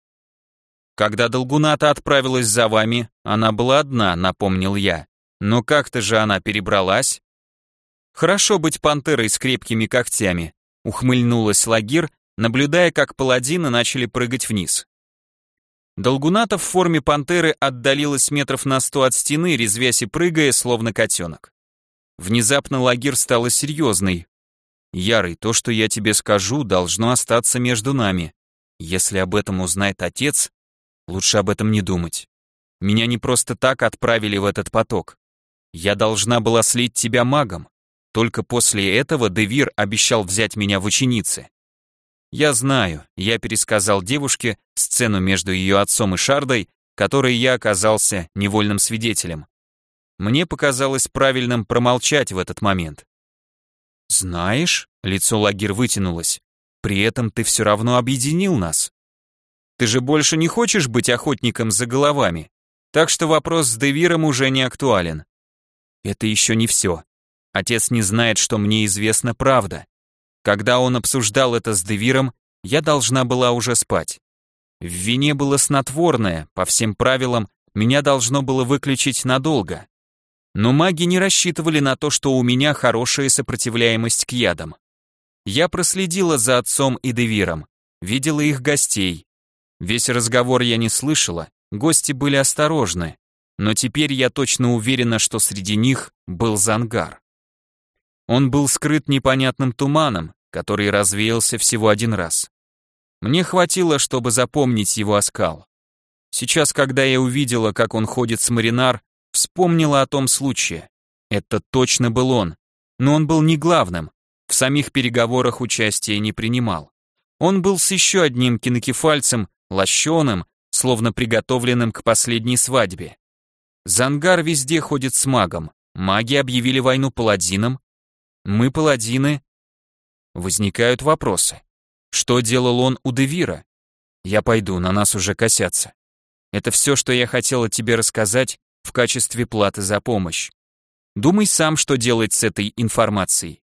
Когда Долгуната отправилась за вами, она была одна, напомнил я. Но как-то же она перебралась. Хорошо быть пантерой с крепкими когтями, ухмыльнулась Лагир, наблюдая, как паладины начали прыгать вниз. Долгуната в форме пантеры отдалилась метров на 100 от стены, резвясь и прыгая, словно котенок. Внезапно Лагир стала серьезной. «Ярый, то, что я тебе скажу, должно остаться между нами. Если об этом узнает отец, лучше об этом не думать. Меня не просто так отправили в этот поток. Я должна была слить тебя магом. Только после этого Девир обещал взять меня в ученицы. Я знаю, я пересказал девушке сцену между ее отцом и Шардой, которой я оказался невольным свидетелем. Мне показалось правильным промолчать в этот момент. Знаешь, лицо Лагир вытянулось, при этом ты все равно объединил нас. Ты же больше не хочешь быть охотником за головами, так что вопрос с Девиром уже не актуален. Это еще не все. Отец не знает, что мне известна правда. Когда он обсуждал это с Девиром, я должна была уже спать. В вине было снотворное, по всем правилам, меня должно было выключить надолго. Но маги не рассчитывали на то, что у меня хорошая сопротивляемость к ядам. Я проследила за отцом и Девиром, видела их гостей. Весь разговор я не слышала, гости были осторожны, но теперь я точно уверена, что среди них был Зангар. Он был скрыт непонятным туманом, который развеялся всего один раз. Мне хватило, чтобы запомнить его оскал. Сейчас, когда я увидела, как он ходит с Маринар, вспомнила о том случае. Это точно был он, но он был не главным, в самих переговорах участия не принимал. Он был с еще одним кинокефальцем, лощеным, словно приготовленным к последней свадьбе. Зангар везде ходит с магом, маги объявили войну паладинам, мы паладины. Возникают вопросы. Что делал он у Девира? Я пойду, на нас уже косятся. Это все, что я хотела тебе рассказать в качестве платы за помощь. Думай сам, что делать с этой информацией.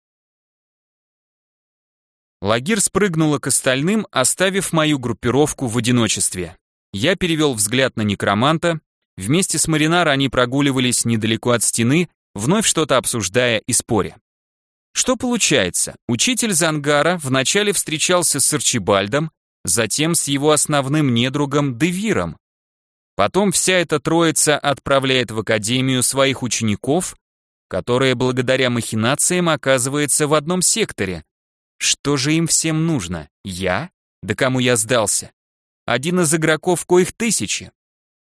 Лагир спрыгнула к остальным, оставив мою группировку в одиночестве. Я перевел взгляд на некроманта. Вместе с Маринар они прогуливались недалеко от стены, вновь что-то обсуждая и споря. Что получается? Учитель Зангара вначале встречался с Арчибальдом, затем с его основным недругом Девиром. Потом вся эта троица отправляет в академию своих учеников, которая благодаря махинациям оказывается в одном секторе. Что же им всем нужно? Я? Да кому я сдался? Один из игроков, коих тысячи.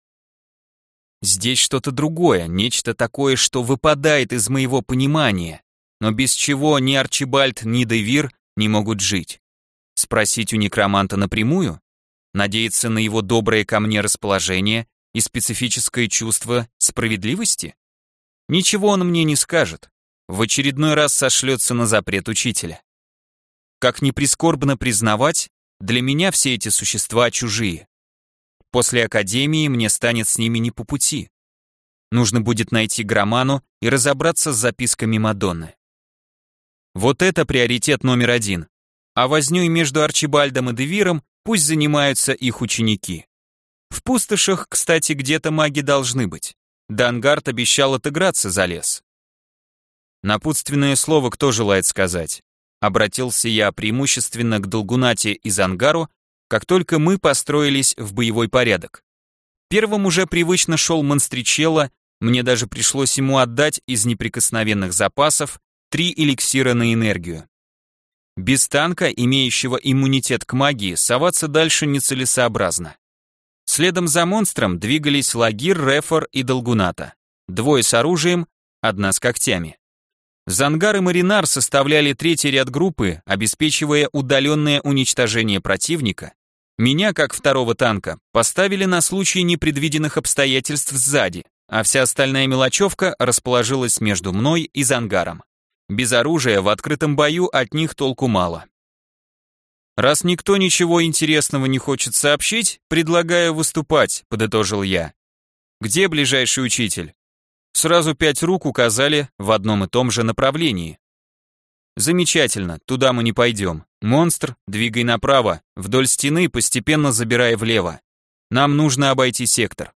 Здесь что-то другое, нечто такое, что выпадает из моего понимания, но без чего ни Арчибальд, ни Девир не могут жить. Спросить у некроманта напрямую? Надеяться на его доброе ко мне расположение и специфическое чувство справедливости? Ничего он мне не скажет. В очередной раз сошлется на запрет учителя. Как ни прискорбно признавать, для меня все эти существа чужие. После академии мне станет с ними не по пути. Нужно будет найти Громану и разобраться с записками Мадонны. Вот это приоритет номер один. А вознёй между Арчибальдом и Девиром пусть занимаются их ученики. В пустошах, кстати, где-то маги должны быть. Дангард обещал отыграться за лес. Напутственное слово кто желает сказать? Обратился я преимущественно к Долгунате и Зангару, как только мы построились в боевой порядок. Первым уже привычно шел Монстричелло, мне даже пришлось ему отдать из неприкосновенных запасов 3 эликсира на энергию. Без танка, имеющего иммунитет к магии, соваться дальше нецелесообразно. Следом за монстром двигались Лагир, Рефор и Долгуната. 2 с оружием, 1 с когтями. Зангар и Маринар составляли третий ряд группы, обеспечивая удаленное уничтожение противника. Меня, как второго танка, поставили на случай непредвиденных обстоятельств сзади. а вся остальная мелочевка расположилась между мной и Зангаром. Без оружия в открытом бою от них толку мало. «Раз никто ничего интересного не хочет сообщить, предлагаю выступать», — подытожил я. «Где ближайший учитель?» Сразу 5 рук указали в одном и том же направлении. «Замечательно, туда мы не пойдем. Монстр, двигай направо, вдоль стены, постепенно забирая влево. Нам нужно обойти сектор».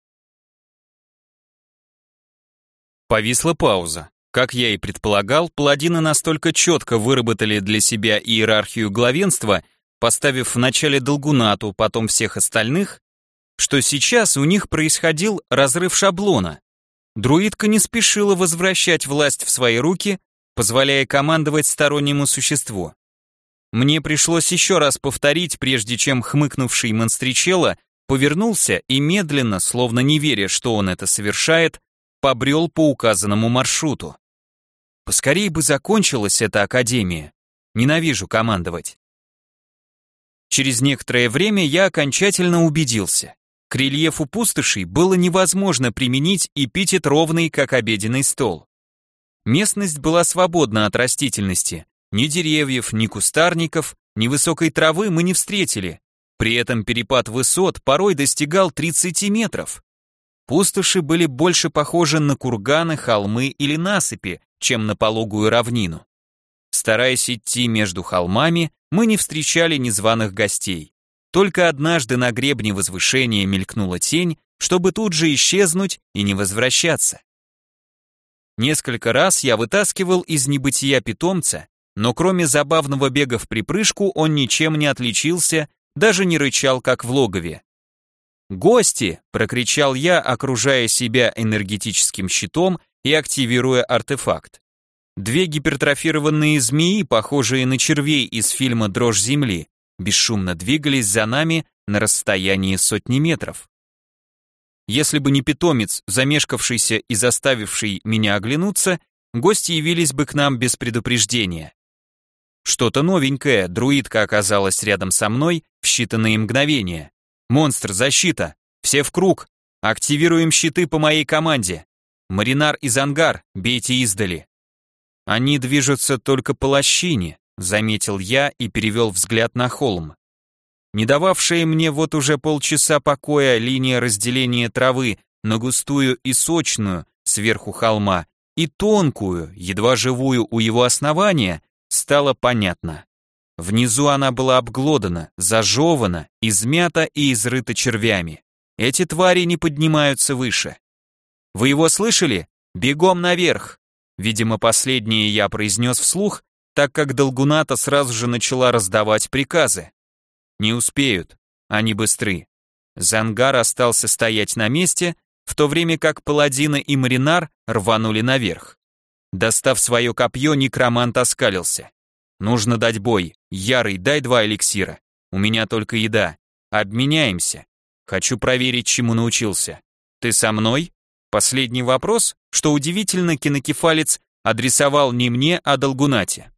Повисла пауза. Как я и предполагал, паладины настолько четко выработали для себя иерархию главенства, поставив вначале Долгунату, потом всех остальных, что сейчас у них происходил разрыв шаблона. Друидка не спешила возвращать власть в свои руки, позволяя командовать стороннему существу. Мне пришлось еще раз повторить, прежде чем хмыкнувший монстричелло повернулся и медленно, словно не веря, что он это совершает, побрел по указанному маршруту. Поскорей бы закончилась эта академия. Ненавижу командовать. Через некоторое время я окончательно убедился. К рельефу пустошей было невозможно применить эпитет ровный, как обеденный стол. Местность была свободна от растительности. Ни деревьев, ни кустарников, ни высокой травы мы не встретили. При этом перепад высот порой достигал 30 метров. Пустоши были больше похожи на курганы, холмы или насыпи, чем на пологую равнину. Стараясь идти между холмами, мы не встречали незваных гостей. Только однажды на гребне возвышения мелькнула тень, чтобы тут же исчезнуть и не возвращаться. Несколько раз я вытаскивал из небытия питомца, но кроме забавного бега в припрыжку он ничем не отличился, даже не рычал, как в логове. «Гости!» — прокричал я, окружая себя энергетическим щитом и активируя артефакт. 2 гипертрофированные змеи, похожие на червей из фильма «Дрожь земли», бесшумно двигались за нами на расстоянии сотни метров. Если бы не питомец, замешкавшийся и заставивший меня оглянуться, гости явились бы к нам без предупреждения. Что-то новенькое, друидка оказалась рядом со мной в считанные мгновения. «Монстр, защита! Все в круг! Активируем щиты по моей команде! Маринар и Зангар, бейте издали!» «Они движутся только по лощине», — заметил я и перевел взгляд на холм. Не дававшая мне вот уже полчаса покоя линия разделения травы на густую и сочную сверху холма и тонкую, едва живую у его основания, стало понятно. Внизу она была обглодана, зажевана, измята и изрыта червями. Эти твари не поднимаются выше. «Вы его слышали? Бегом наверх!» Видимо, последнее я произнес вслух, так как Долгуната сразу же начала раздавать приказы. Не успеют, они быстры. Зангар остался стоять на месте, в то время как Паладина и Маринар рванули наверх. Достав свое копье, некромант оскалился. «Нужно дать бой. Ярый, дай 2 эликсира. У меня только еда. Обменяемся. Хочу проверить, чему научился. Ты со мной?» Последний вопрос, что удивительно, кинокефалец адресовал не мне, а Долгунате.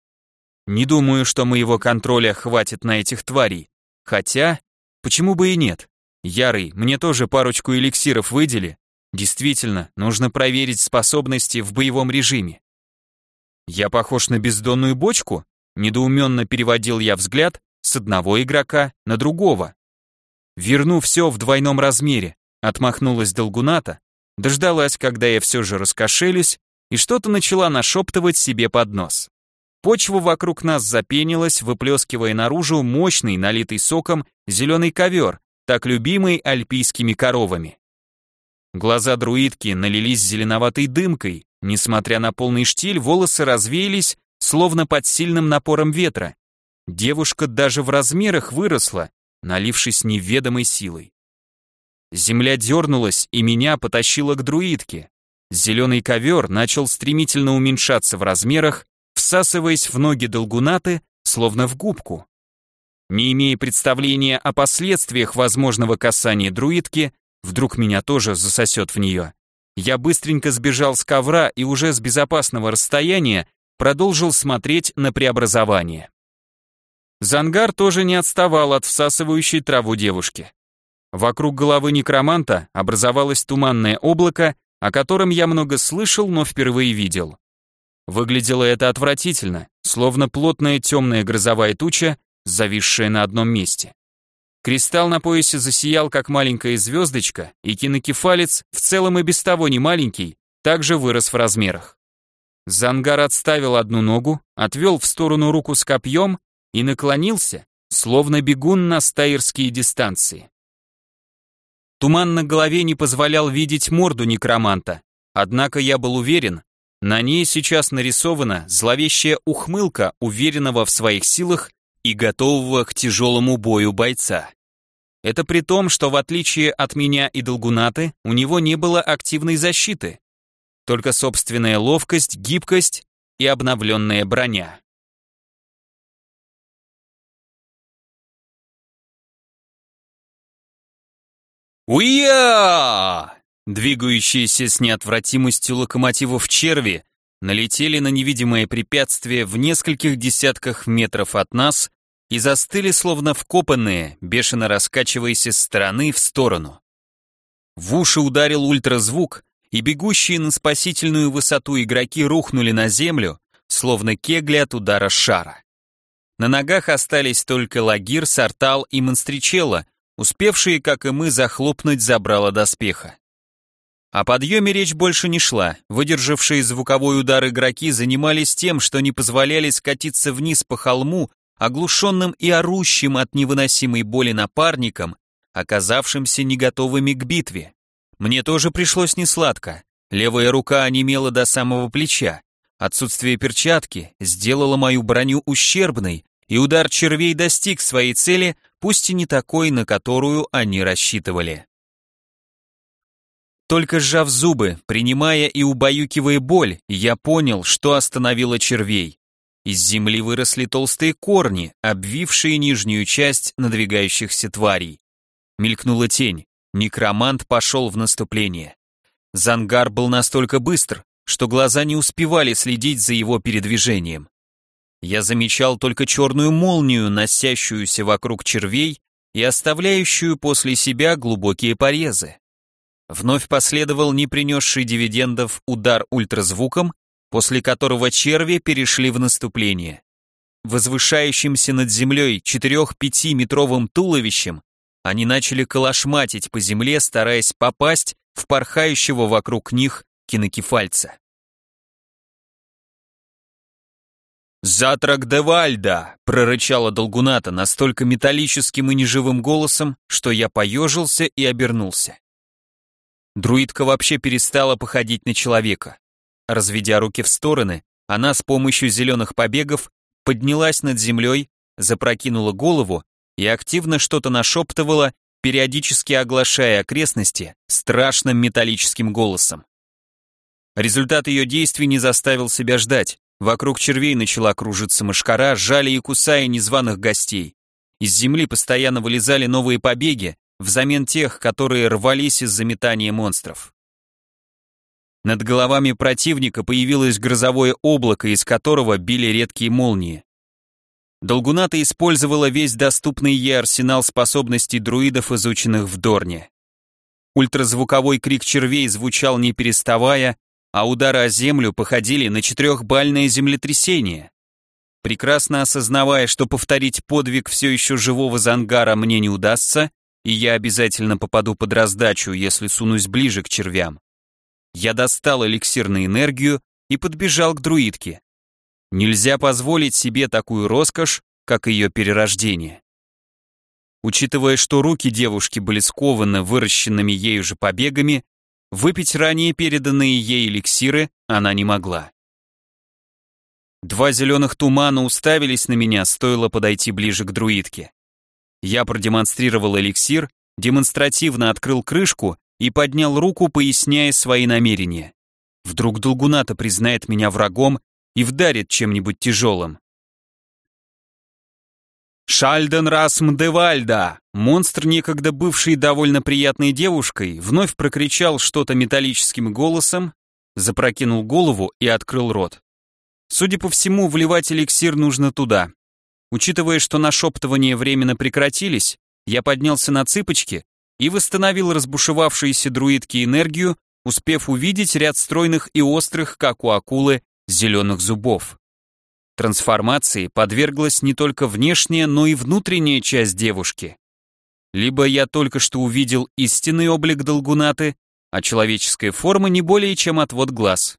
Не думаю, что моего контроля хватит на этих тварей. Хотя, почему бы и нет? Ярый, мне тоже парочку эликсиров выдели. Действительно, нужно проверить способности в боевом режиме. Я похож на бездонную бочку? Недоуменно переводил я взгляд с одного игрока на другого. Верну все в двойном размере, отмахнулась Долгуната, дождалась, когда я все же раскошелюсь, и что-то начала нашептывать себе под нос. Почва вокруг нас запенилась, выплескивая наружу мощный, налитый соком, зеленый ковер, так любимый альпийскими коровами. Глаза друидки налились зеленоватой дымкой, несмотря на полный штиль, волосы развеялись, словно под сильным напором ветра. Девушка даже в размерах выросла, налившись неведомой силой. Земля дернулась, и меня потащило к друидке. Зеленый ковер начал стремительно уменьшаться в размерах, всасываясь в ноги Долгунаты, словно в губку. Не имея представления о последствиях возможного касания друидки, вдруг меня тоже засосет в нее. Я быстренько сбежал с ковра и уже с безопасного расстояния продолжил смотреть на преобразование. Зангар тоже не отставал от всасывающей траву девушки. Вокруг головы некроманта образовалось туманное облако, о котором я много слышал, но впервые видел. Выглядело это отвратительно, словно плотная темная грозовая туча, зависшая на одном месте. Кристалл на поясе засиял, как маленькая звездочка, и кинокефалец, в целом и без того не маленький, также вырос в размерах. Зангар отставил одну ногу, отвел в сторону руку с копьем и наклонился, словно бегун на стаирские дистанции. Туман на голове не позволял видеть морду некроманта, однако я был уверен, на ней сейчас нарисована зловещая ухмылка уверенного в своих силах и готового к тяжелому бою бойца. Это при том, что в отличие от меня и Долгунаты, у него не было активной защиты, только собственная ловкость, гибкость и обновленная броня. Уя! Двигающиеся с неотвратимостью локомотивов черви налетели на невидимое препятствие в нескольких десятках метров от нас и застыли, словно вкопанные, бешено раскачиваясь из стороны в сторону. В уши ударил ультразвук, и бегущие на спасительную высоту игроки рухнули на землю, словно кегли от удара шара. На ногах остались только Лагир, Сартал и Монстричелло, успевшие, как и мы, захлопнуть забрало доспеха. О подъеме речь больше не шла, выдержавшие звуковой удар игроки занимались тем, что не позволяли скатиться вниз по холму, оглушенным и орущим от невыносимой боли напарникам, оказавшимся не готовыми к битве. Мне тоже пришлось несладко, левая рука онемела до самого плеча, отсутствие перчатки сделало мою броню ущербной, и удар червей достиг своей цели, пусть и не такой, на которую они рассчитывали. Только сжав зубы, принимая и убаюкивая боль, я понял, что остановило червей. Из земли выросли толстые корни, обвившие нижнюю часть надвигающихся тварей. Мелькнула тень, некромант пошел в наступление. Зангар был настолько быстр, что глаза не успевали следить за его передвижением. Я замечал только черную молнию, носящуюся вокруг червей и оставляющую после себя глубокие порезы. Вновь последовал не принесший дивидендов удар ультразвуком, после которого черви перешли в наступление. Возвышающимся над землей 4-5 метровым туловищем они начали колошматить по земле, стараясь попасть в порхающего вокруг них кинокефальца. «Затрак де Вальда!» — прорычала Долгуната настолько металлическим и неживым голосом, что я поежился и обернулся. Друидка вообще перестала походить на человека. Разведя руки в стороны, она с помощью зеленых побегов поднялась над землей, запрокинула голову и активно что-то нашептывала, периодически оглашая окрестности страшным металлическим голосом. Результат ее действий не заставил себя ждать. Вокруг червей начала кружиться мошкара, жали и кусая незваных гостей. Из земли постоянно вылезали новые побеги, взамен тех, которые рвались из-за метания монстров. Над головами противника появилось грозовое облако, из которого били редкие молнии. Долгуната использовала весь доступный ей арсенал способностей друидов, изученных в Дорне. Ультразвуковой крик червей звучал не переставая, а удары о землю походили на 4-бальное землетрясение. Прекрасно осознавая, что повторить подвиг все еще живого Зангара мне не удастся, и я обязательно попаду под раздачу, если сунусь ближе к червям, я достал эликсир на энергию и подбежал к друидке. Нельзя позволить себе такую роскошь, как ее перерождение. Учитывая, что руки девушки были скованы выращенными ею же побегами, выпить ранее переданные ей эликсиры она не могла. 2 зеленых тумана уставились на меня, стоило подойти ближе к друидке. Я продемонстрировал эликсир, демонстративно открыл крышку и поднял руку, поясняя свои намерения. Вдруг Долгуната признает меня врагом и вдарит чем-нибудь тяжелым. Шальден Расм де Вальда! Монстр, некогда бывший довольно приятной девушкой, вновь прокричал что-то металлическим голосом, запрокинул голову и открыл рот. Судя по всему, вливать эликсир нужно туда. Учитывая, что нашептывания временно прекратились, я поднялся на цыпочки и восстановил разбушевавшиеся друидки энергию, успев увидеть ряд стройных и острых, как у акулы, зеленых зубов. Трансформации подверглась не только внешняя, но и внутренняя часть девушки. Либо я только что увидел истинный облик Долгунаты, а человеческая форма не более чем отвод глаз.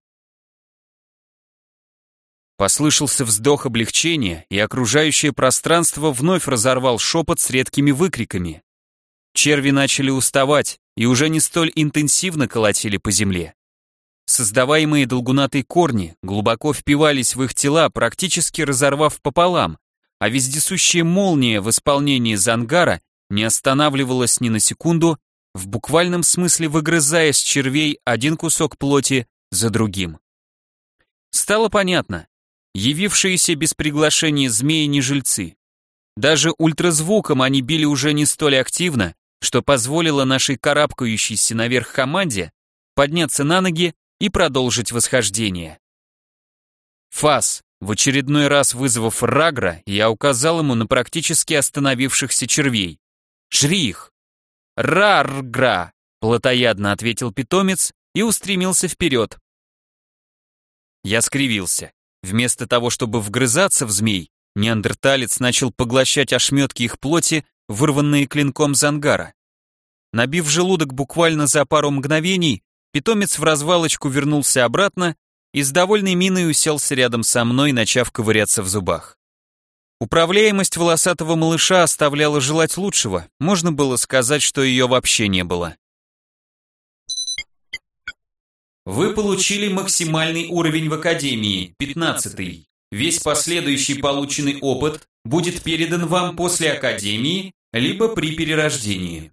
Послышался вздох облегчения, и окружающее пространство вновь разорвал шепот с редкими выкриками. Черви начали уставать и уже не столь интенсивно колотили по земле. Создаваемые Долгунатой корни глубоко впивались в их тела, практически разорвав пополам, а вездесущая молния в исполнении Зангара не останавливалась ни на секунду, в буквальном смысле выгрызая с червей один кусок плоти за другим. Стало понятно. Явившиеся без приглашения змеи не жильцы. Даже ультразвуком они били уже не столь активно, что позволило нашей карабкающейся наверх команде подняться на ноги и продолжить восхождение. Фас, в очередной раз вызвав Рагра, я указал ему на практически остановившихся червей. «Жри их!» «Раргра!» — плотоядно ответил питомец и устремился вперед. Я скривился. Вместо того, чтобы вгрызаться в змей, неандерталец начал поглощать ошметки их плоти, вырванные клинком Зангара. Набив желудок буквально за пару мгновений, питомец в развалочку вернулся обратно и с довольной миной уселся рядом со мной, начав ковыряться в зубах. Управляемость волосатого малыша оставляла желать лучшего, можно было сказать, что ее вообще не было. Вы получили максимальный уровень в Академии, 15-й. Весь последующий полученный опыт будет передан вам после Академии, либо при перерождении.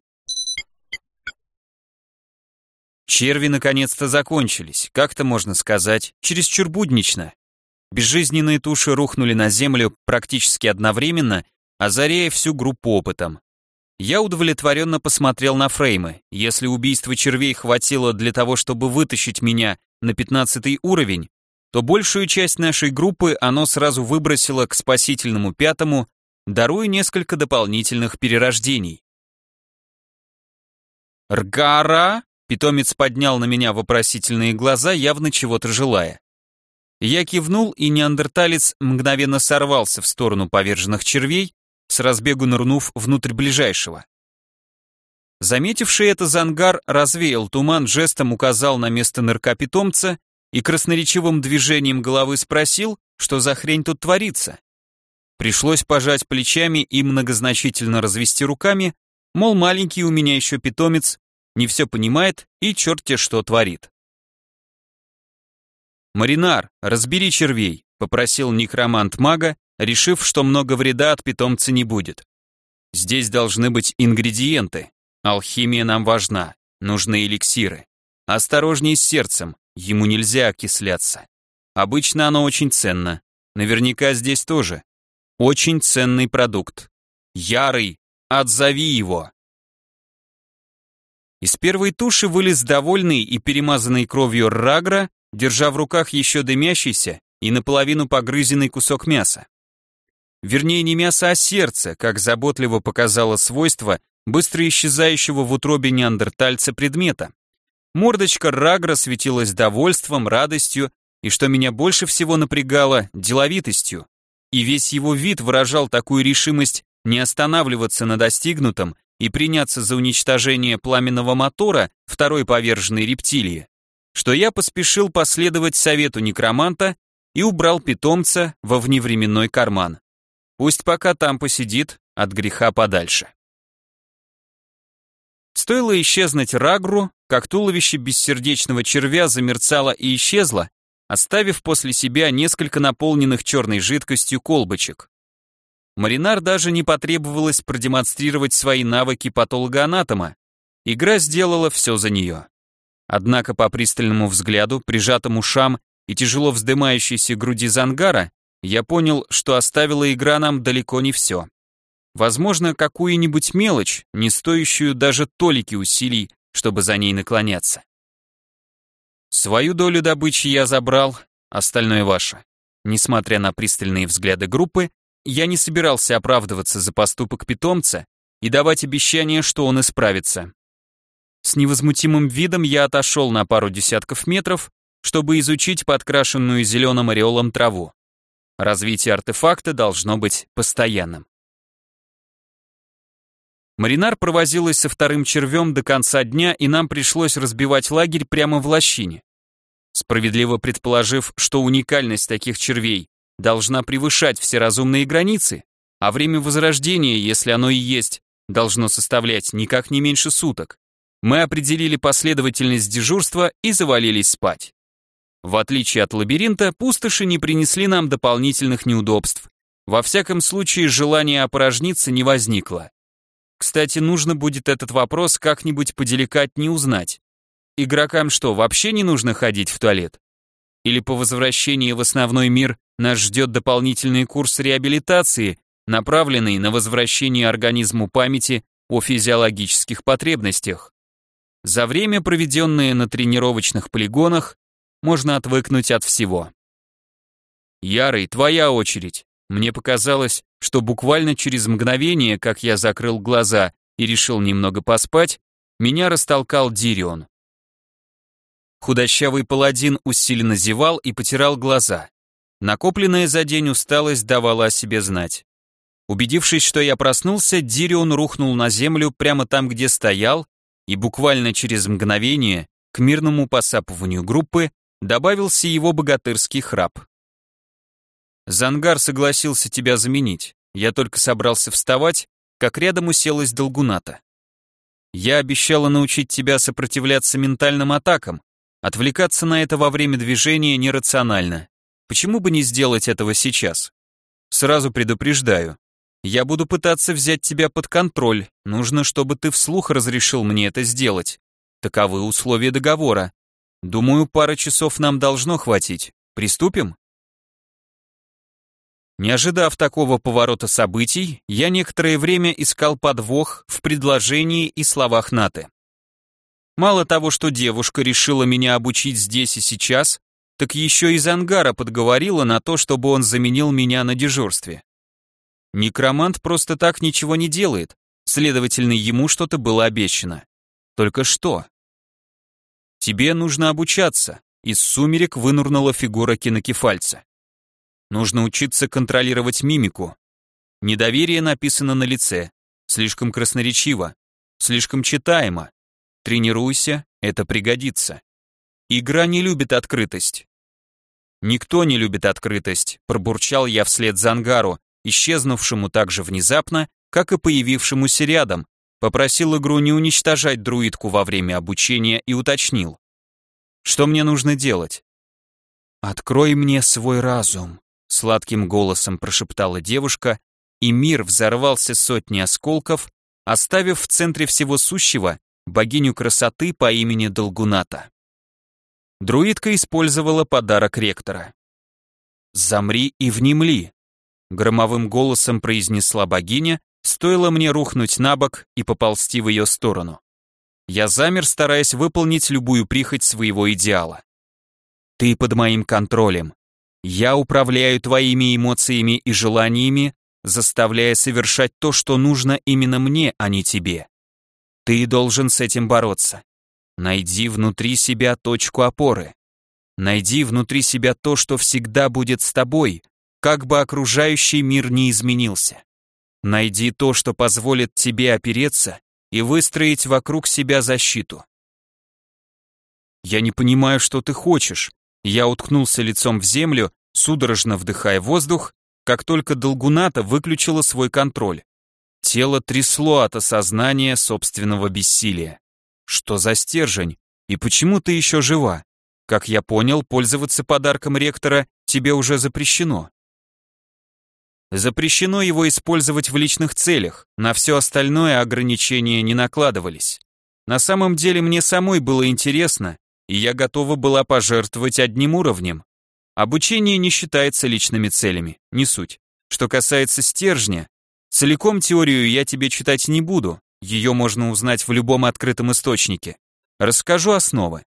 Черви наконец-то закончились, как-то можно сказать, чересчур буднично. Безжизненные туши рухнули на землю практически одновременно, озаряя всю группу опытом. Я удовлетворенно посмотрел на фреймы. Если убийства червей хватило для того, чтобы вытащить меня на 15-й уровень, то большую часть нашей группы оно сразу выбросило к спасительному 5-му, даруя несколько дополнительных перерождений. «Ргара?» — питомец поднял на меня вопросительные глаза, явно чего-то желая. Я кивнул, и неандерталец мгновенно сорвался в сторону поверженных червей, с разбегу нырнув внутрь ближайшего. Заметивший это Зангар развеял туман, жестом указал на место нырка питомца и красноречивым движением головы спросил, что за хрень тут творится. Пришлось пожать плечами и многозначительно развести руками, мол, маленький у меня еще питомец, не все понимает и черт-те что творит. «Маринар, разбери червей», — попросил некромант мага, решив, что много вреда от питомца не будет. «Здесь должны быть ингредиенты. Алхимия нам важна, нужны эликсиры. Осторожней с сердцем, ему нельзя окисляться. Обычно оно очень ценно. Наверняка здесь тоже. Очень ценный продукт. Ярый, отзови его». Из первой туши вылез довольный и перемазанный кровью Рагра, держа в руках еще дымящийся и наполовину погрызенный кусок мяса. Вернее, не мясо, а сердце, как заботливо показало свойство быстро исчезающего в утробе неандертальца предмета. Мордочка Рагра светилась довольством, радостью и, что меня больше всего напрягало, деловитостью. И весь его вид выражал такую решимость не останавливаться на достигнутом и приняться за уничтожение пламенного мотора второй поверженной рептилии, что я поспешил последовать совету некроманта и убрал питомца во вневременной карман. Пусть пока там посидит, от греха подальше. Стоило исчезнуть Рагру, как туловище бессердечного червя замерцало и исчезло, оставив после себя несколько наполненных черной жидкостью колбочек. Маринар даже не потребовалось продемонстрировать свои навыки патологоанатома, игра сделала все за нее. Однако по пристальному взгляду, прижатым ушам и тяжело вздымающейся груди Зангара, я понял, что оставила игра нам далеко не все. Возможно, какую-нибудь мелочь, не стоящую даже толики усилий, чтобы за ней наклоняться. Свою долю добычи я забрал, остальное ваше. Несмотря на пристальные взгляды группы, я не собирался оправдываться за поступок питомца и давать обещание, что он исправится. С невозмутимым видом я отошел на пару десятков метров, чтобы изучить подкрашенную зеленым ореолом траву. Развитие артефакта должно быть постоянным. Маринар провозилась со вторым червем до конца дня, и нам пришлось разбивать лагерь прямо в лощине. Справедливо предположив, что уникальность таких червей должна превышать все разумные границы, а время возрождения, если оно и есть, должно составлять никак не меньше суток, мы определили последовательность дежурства и завалились спать. В отличие от лабиринта, пустоши не принесли нам дополнительных неудобств. Во всяком случае, желания опорожниться не возникло. Кстати, нужно будет этот вопрос как-нибудь поделикатнее узнать. Игрокам что, вообще не нужно ходить в туалет? Или по возвращении в основной мир нас ждет дополнительный курс реабилитации, направленный на возвращение организму памяти о физиологических потребностях? За время, проведенное на тренировочных полигонах, можно отвыкнуть от всего. Ярый, твоя очередь. Мне показалось, что буквально через мгновение, как я закрыл глаза и решил немного поспать, меня растолкал Дирион. Худощавый паладин усиленно зевал и потирал глаза. Накопленная за день усталость давала о себе знать. Убедившись, что я проснулся, Дирион рухнул на землю прямо там, где стоял, и буквально через мгновение к мирному посапыванию группы добавился его богатырский храп. «Зангар согласился тебя заменить. Я только собрался вставать, как рядом уселась Долгуната. Я обещала научить тебя сопротивляться ментальным атакам. Отвлекаться на это во время движения нерационально. Почему бы не сделать этого сейчас? Сразу предупреждаю. Я буду пытаться взять тебя под контроль. Нужно, чтобы ты вслух разрешил мне это сделать. Таковы условия договора. Думаю, пары часов нам должно хватить. Приступим?» Не ожидав такого поворота событий, я некоторое время искал подвох в предложении и словах Наты. Мало того, что девушка решила меня обучить здесь и сейчас, так еще и Зангара подговорила на то, чтобы он заменил меня на дежурстве. Некромант просто так ничего не делает, следовательно, ему что-то было обещано. Только что? «Тебе нужно обучаться», — из сумерек вынурнула фигура кинокефальца. «Нужно учиться контролировать мимику. Недоверие написано на лице, слишком красноречиво, слишком читаемо. Тренируйся, это пригодится. Игра не любит открытость». «Никто не любит открытость», — пробурчал я вслед Зангару, исчезнувшему так же внезапно, как и появившемуся рядом, попросил игру не уничтожать друидку во время обучения и уточнил. «Что мне нужно делать?» «Открой мне свой разум», — сладким голосом прошептала девушка, и мир взорвался сотней осколков, оставив в центре всего сущего богиню красоты по имени Долгуната. Друидка использовала подарок ректора. «Замри и внемли», — громовым голосом произнесла богиня, стоило мне рухнуть на бок и поползти в ее сторону. Я замер, стараясь выполнить любую прихоть своего идеала. «Ты под моим контролем. Я управляю твоими эмоциями и желаниями, заставляя совершать то, что нужно именно мне, а не тебе. Ты должен с этим бороться. Найди внутри себя точку опоры. Найди внутри себя то, что всегда будет с тобой, как бы окружающий мир не изменился. Найди то, что позволит тебе опереться и выстроить вокруг себя защиту». «Я не понимаю, что ты хочешь». Я уткнулся лицом в землю, судорожно вдыхая воздух, как только Долгуната выключила свой контроль. Тело трясло от осознания собственного бессилия. Что за стержень? И почему ты еще жива? Как я понял, пользоваться подарком ректора тебе уже запрещено. Запрещено его использовать в личных целях, на все остальное ограничения не накладывались. На самом деле мне самой было интересно, и я готова была пожертвовать одним уровнем. Обучение не считается личными целями, не суть. Что касается стержня, целиком теорию я тебе читать не буду, ее можно узнать в любом открытом источнике. Расскажу основы.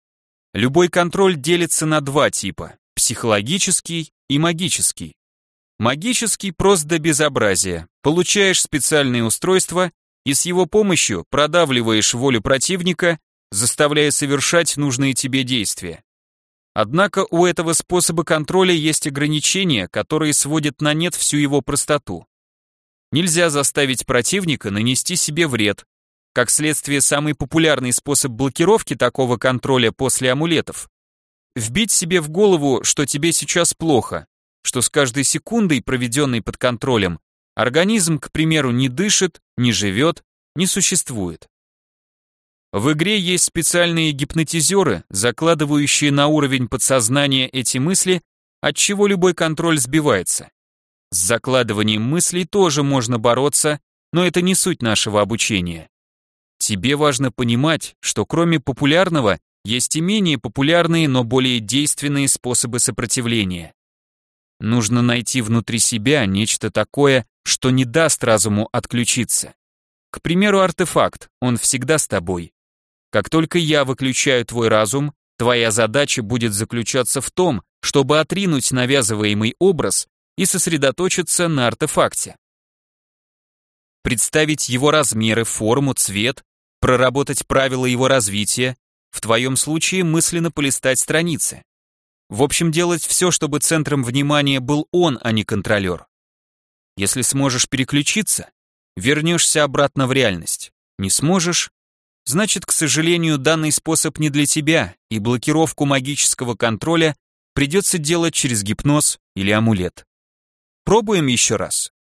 Любой контроль делится на два типа – психологический и магический. Магический прост до безобразия. Получаешь специальное устройство и с его помощью продавливаешь волю противника, заставляя совершать нужные тебе действия. Однако у этого способа контроля есть ограничения, которые сводят на нет всю его простоту. Нельзя заставить противника нанести себе вред. Как следствие, самый популярный способ блокировки такого контроля после амулетов – вбить себе в голову, что тебе сейчас плохо, что с каждой секундой, проведенной под контролем, организм, к примеру, не дышит, не живет, не существует. В игре есть специальные гипнотизеры, закладывающие на уровень подсознания эти мысли, отчего любой контроль сбивается. С закладыванием мыслей тоже можно бороться, но это не суть нашего обучения. Тебе важно понимать, что кроме популярного, есть и менее популярные, но более действенные способы сопротивления. Нужно найти внутри себя нечто такое, что не даст разуму отключиться. К примеру, артефакт, он всегда с тобой. Как только я выключаю твой разум, твоя задача будет заключаться в том, чтобы отринуть навязываемый образ и сосредоточиться на артефакте. Представить его размеры, форму, цвет, проработать правила его развития, в твоем случае мысленно полистать страницы. В общем, делать все, чтобы центром внимания был он, а не контролер. Если сможешь переключиться, вернешься обратно в реальность. Не сможешь, значит, к сожалению, данный способ не для тебя, и блокировку магического контроля придется делать через гипноз или амулет. Пробуем еще раз.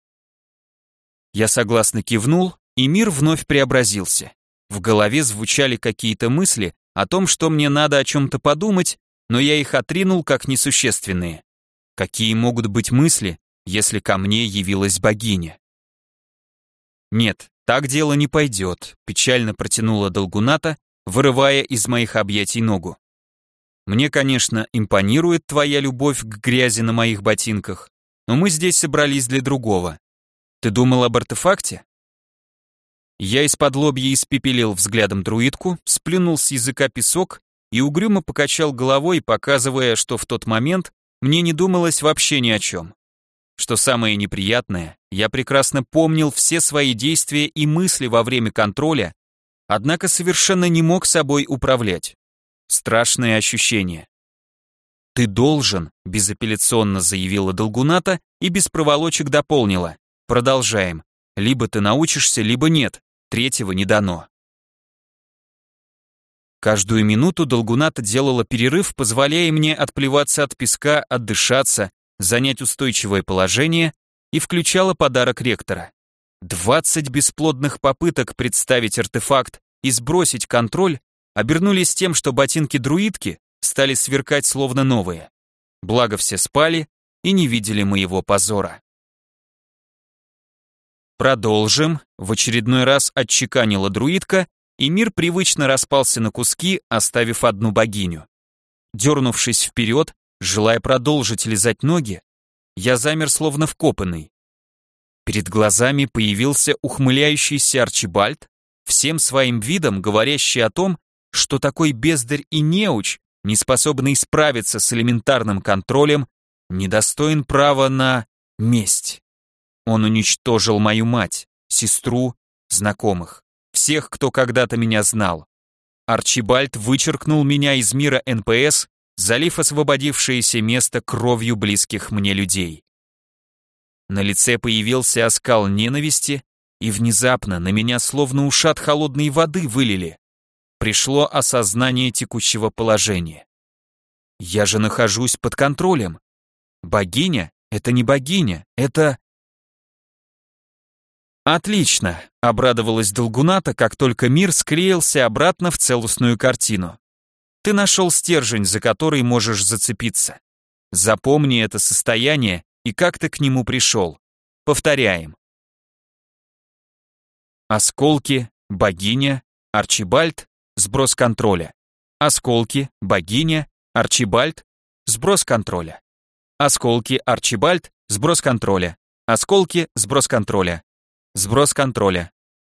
Я согласно кивнул, и мир вновь преобразился. В голове звучали какие-то мысли о том, что мне надо о чем-то подумать, но я их отринул как несущественные. Какие могут быть мысли, если ко мне явилась богиня? Нет, так дело не пойдет, печально протянула Долгуната, вырывая из моих объятий ногу. Мне, конечно, импонирует твоя любовь к грязи на моих ботинках, но мы здесь собрались для другого. Ты думал об артефакте? Я из-под лобья испепелил взглядом друидку, сплюнул с языка песок и угрюмо покачал головой, показывая, что в тот момент мне не думалось вообще ни о чем. Что самое неприятное, я прекрасно помнил все свои действия и мысли во время контроля, однако совершенно не мог собой управлять. Страшное ощущение. «Ты должен», — безапелляционно заявила Долгуната и без проволочек дополнила. «Продолжаем. Либо ты научишься, либо нет. Третьего не дано». Каждую минуту Долгуната делала перерыв, позволяя мне отплеваться от песка, отдышаться, занять устойчивое положение и включала подарок ректора. 20 бесплодных попыток представить артефакт и сбросить контроль обернулись тем, что ботинки-друидки стали сверкать словно новые. Благо все спали и не видели моего позора. «Продолжим», — в очередной раз отчеканила друидка, и мир привычно распался на куски, оставив одну богиню. Дернувшись вперед, желая продолжить лизать ноги, я замер словно вкопанный. Перед глазами появился ухмыляющийся Арчибальд, всем своим видом говорящий о том, что такой бездарь и неуч, не способный справиться с элементарным контролем, недостоин права на месть. Он уничтожил мою мать, сестру, знакомых, всех, кто когда-то меня знал. Арчибальд вычеркнул меня из мира НПС, залив освободившееся место кровью близких мне людей. На лице появился оскал ненависти, и внезапно на меня словно ушат холодной воды вылили. Пришло осознание текущего положения. Я же нахожусь под контролем. Богиня — это не богиня, это... «Отлично», — обрадовалась Долгуната, как только мир склеился обратно в целостную картину. «Ты нашел стержень, за который можешь зацепиться. Запомни это состояние и как ты к нему пришел. Повторяем. Осколки, богиня, Арчибальд, сброс контроля. Осколки, богиня, Арчибальд, сброс контроля. Осколки, Арчибальд, сброс контроля. Осколки, сброс контроля. Сброс контроля.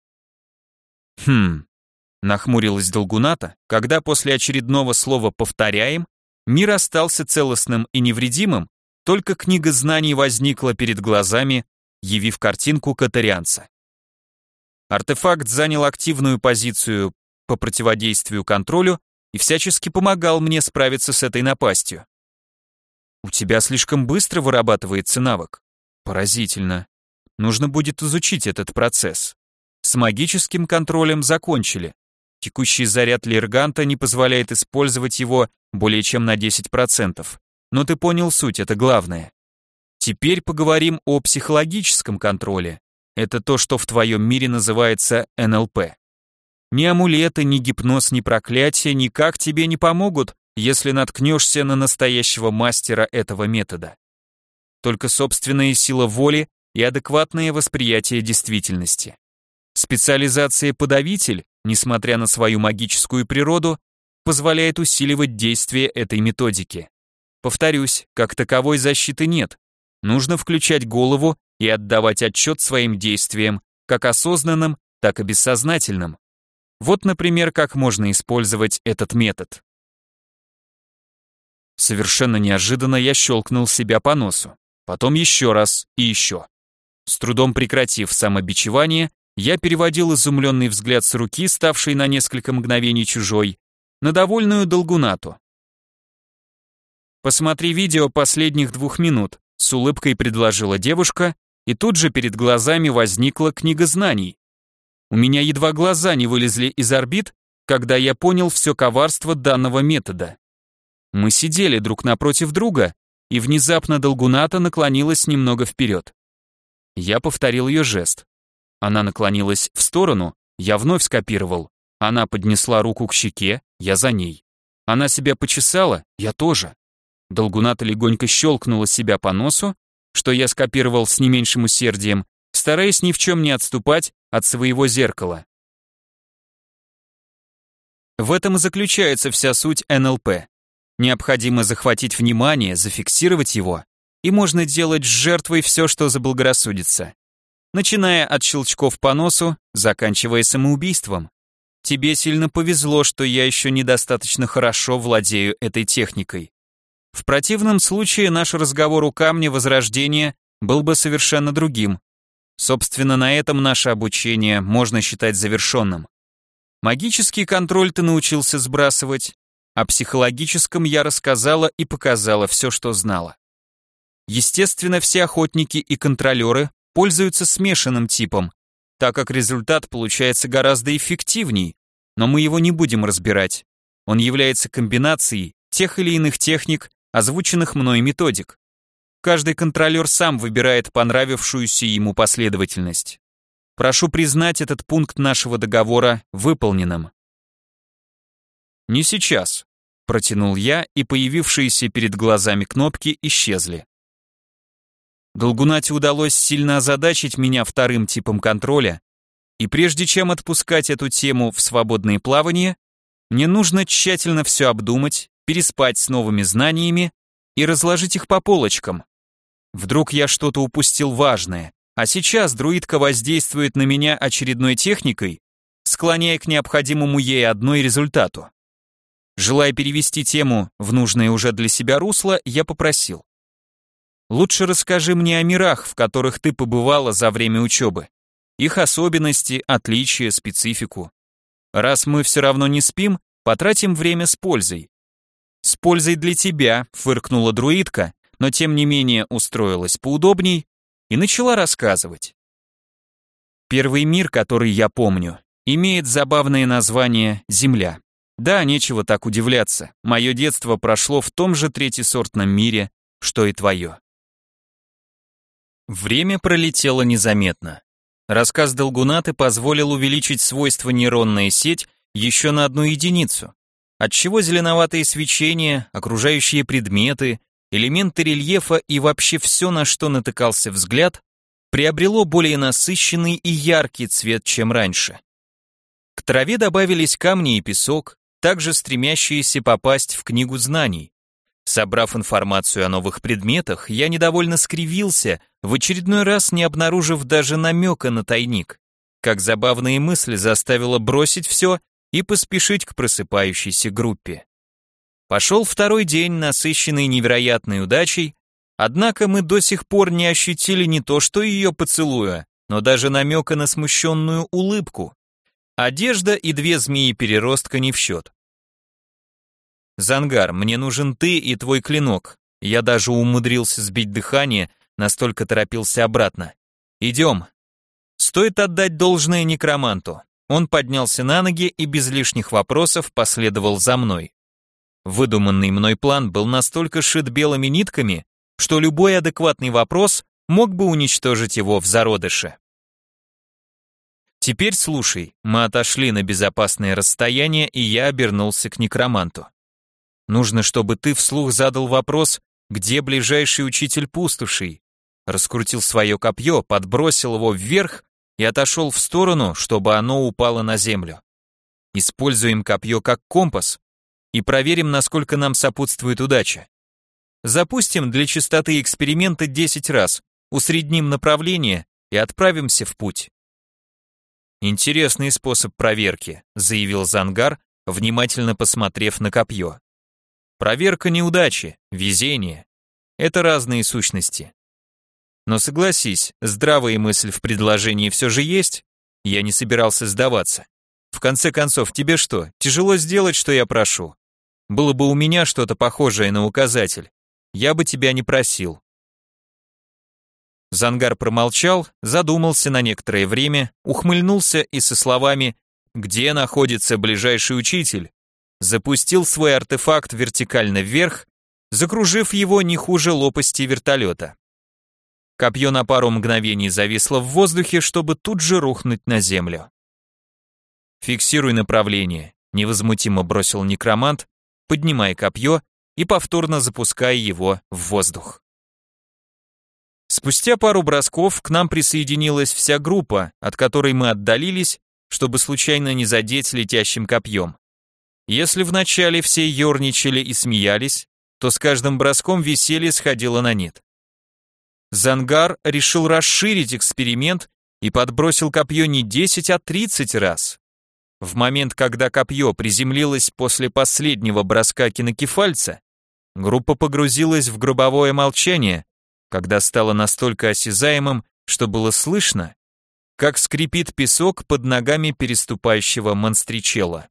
Нахмурилась Долгуната, когда после очередного слова «повторяем» мир остался целостным и невредимым, только книга знаний возникла перед глазами, явив картинку катарианца. Артефакт занял активную позицию по противодействию контролю и всячески помогал мне справиться с этой напастью. У тебя слишком быстро вырабатывается навык. Поразительно. Нужно будет изучить этот процесс. С магическим контролем закончили. Текущий заряд Лерганта не позволяет использовать его более чем на 10%. Но ты понял суть, это главное. Теперь поговорим о психологическом контроле. Это то, что в твоем мире называется НЛП. Ни амулеты, ни гипноз, ни проклятие никак тебе не помогут, если наткнешься на настоящего мастера этого метода. Только собственная сила воли и адекватное восприятие действительности. Специализация подавитель, несмотря на свою магическую природу, позволяет усиливать действие этой методики. Повторюсь, как таковой защиты нет. Нужно включать голову и отдавать отчет своим действиям, как осознанным, так и бессознательным. Вот, например, как можно использовать этот метод. Совершенно неожиданно я щелкнул себя по носу. Потом еще раз и еще. С трудом прекратив самобичевание, я переводил изумленный взгляд с руки, ставшей на несколько мгновений чужой, на довольную Долгунату. «Посмотри видео последних 2 минут», — с улыбкой предложила девушка, и тут же перед глазами возникла книга знаний. У меня едва глаза не вылезли из орбит, когда я понял все коварство данного метода. Мы сидели друг напротив друга, и внезапно Долгуната наклонилась немного вперед. Я повторил ее жест. Она наклонилась в сторону, я вновь скопировал. Она поднесла руку к щеке, я за ней. Она себя почесала, я тоже. Долгуната легонько щелкнула себя по носу, что я скопировал с не меньшим усердием, стараясь ни в чем не отступать от своего зеркала. В этом и заключается вся суть НЛП. Необходимо захватить внимание, зафиксировать его, и можно делать с жертвой все, что заблагорассудится. Начиная от щелчков по носу, заканчивая самоубийством. Тебе сильно повезло, что я еще недостаточно хорошо владею этой техникой. В противном случае наш разговор у камня Возрождения был бы совершенно другим. Собственно, на этом наше обучение можно считать завершенным. Магический контроль ты научился сбрасывать, о психологическом я рассказала и показала все, что знала. Естественно, все охотники и контролеры пользуются смешанным типом, так как результат получается гораздо эффективней, но мы его не будем разбирать. Он является комбинацией тех или иных техник, озвученных мной методик. Каждый контролер сам выбирает понравившуюся ему последовательность. Прошу признать этот пункт нашего договора выполненным. «Не сейчас», — протянул я, и появившиеся перед глазами кнопки исчезли. Долгунате удалось сильно озадачить меня вторым типом контроля, и прежде чем отпускать эту тему в свободное плавание, мне нужно тщательно все обдумать, переспать с новыми знаниями и разложить их по полочкам. Вдруг я что-то упустил важное, а сейчас друидка воздействует на меня очередной техникой, склоняя к необходимому ей одной результату. Желая перевести тему в нужное уже для себя русло, я попросил: лучше расскажи мне о мирах, в которых ты побывала за время учебы. Их особенности, отличия, специфику. Раз мы все равно не спим, потратим время с пользой. С пользой для тебя, фыркнула друидка, но тем не менее устроилась поудобней и начала рассказывать. Первый мир, который я помню, имеет забавное название «Земля». Да, нечего так удивляться, мое детство прошло в том же третьесортном мире, что и твое. Время пролетело незаметно. Рассказ Долгунаты позволил увеличить свойства нейронной сеть еще на 1 единицу, отчего зеленоватые свечения, окружающие предметы, элементы рельефа и вообще все, на что натыкался взгляд, приобрело более насыщенный и яркий цвет, чем раньше. К траве добавились камни и песок, также стремящиеся попасть в книгу знаний. Собрав информацию о новых предметах, я недовольно скривился, в очередной раз не обнаружив даже намека на тайник. Как забавные мысли заставило бросить все и поспешить к просыпающейся группе. Пошел 2-й день, насыщенный невероятной удачей, Однако мы до сих пор не ощутили не то что ее поцелуя, но даже намека на смущенную улыбку. Одежда и 2 змеи-переростка не в счет. «Зангар, мне нужен ты и твой клинок». Я даже умудрился сбить дыхание, настолько торопился обратно. «Идем». Стоит отдать должное некроманту. Он поднялся на ноги и без лишних вопросов последовал за мной. Выдуманный мной план был настолько шит белыми нитками, что любой адекватный вопрос мог бы уничтожить его в зародыше. «Теперь слушай», мы отошли на безопасное расстояние, и я обернулся к некроманту. «Нужно, чтобы ты вслух задал вопрос, где ближайший учитель пустошей?» Раскрутил свое копье, подбросил его вверх и отошел в сторону, чтобы оно упало на землю. Используем копье как компас и проверим, насколько нам сопутствует удача. Запустим для чистоты эксперимента 10 раз, усредним направление и отправимся в путь. «Интересный способ проверки», заявил Зангар, внимательно посмотрев на копье. «Проверка неудачи, везение — это разные сущности. Но согласись, здравая мысль в предложении все же есть. Я не собирался сдаваться. В конце концов, тебе что, тяжело сделать, что я прошу? Было бы у меня что-то похожее на указатель, я бы тебя не просил». Зангар промолчал, задумался на некоторое время, ухмыльнулся и со словами «Где находится ближайший учитель?» запустил свой артефакт вертикально вверх, закружив его не хуже лопасти вертолета. Копье на пару мгновений зависло в воздухе, чтобы тут же рухнуть на землю. «Фиксируй направление», — невозмутимо бросил некромант, поднимая копье и повторно запуская его в воздух. Спустя пару бросков к нам присоединилась вся группа, от которой мы отдалились, чтобы случайно не задеть летящим копьем. Если вначале все ерничали и смеялись, то с каждым броском веселье сходило на нет. Зангар решил расширить эксперимент и подбросил копье не 10, а 30 раз. В момент, когда копье приземлилось после последнего броска кинокефальца, группа погрузилась в гробовое молчание, когда стало настолько осязаемым, что было слышно, как скрипит песок под ногами переступающего монстричела.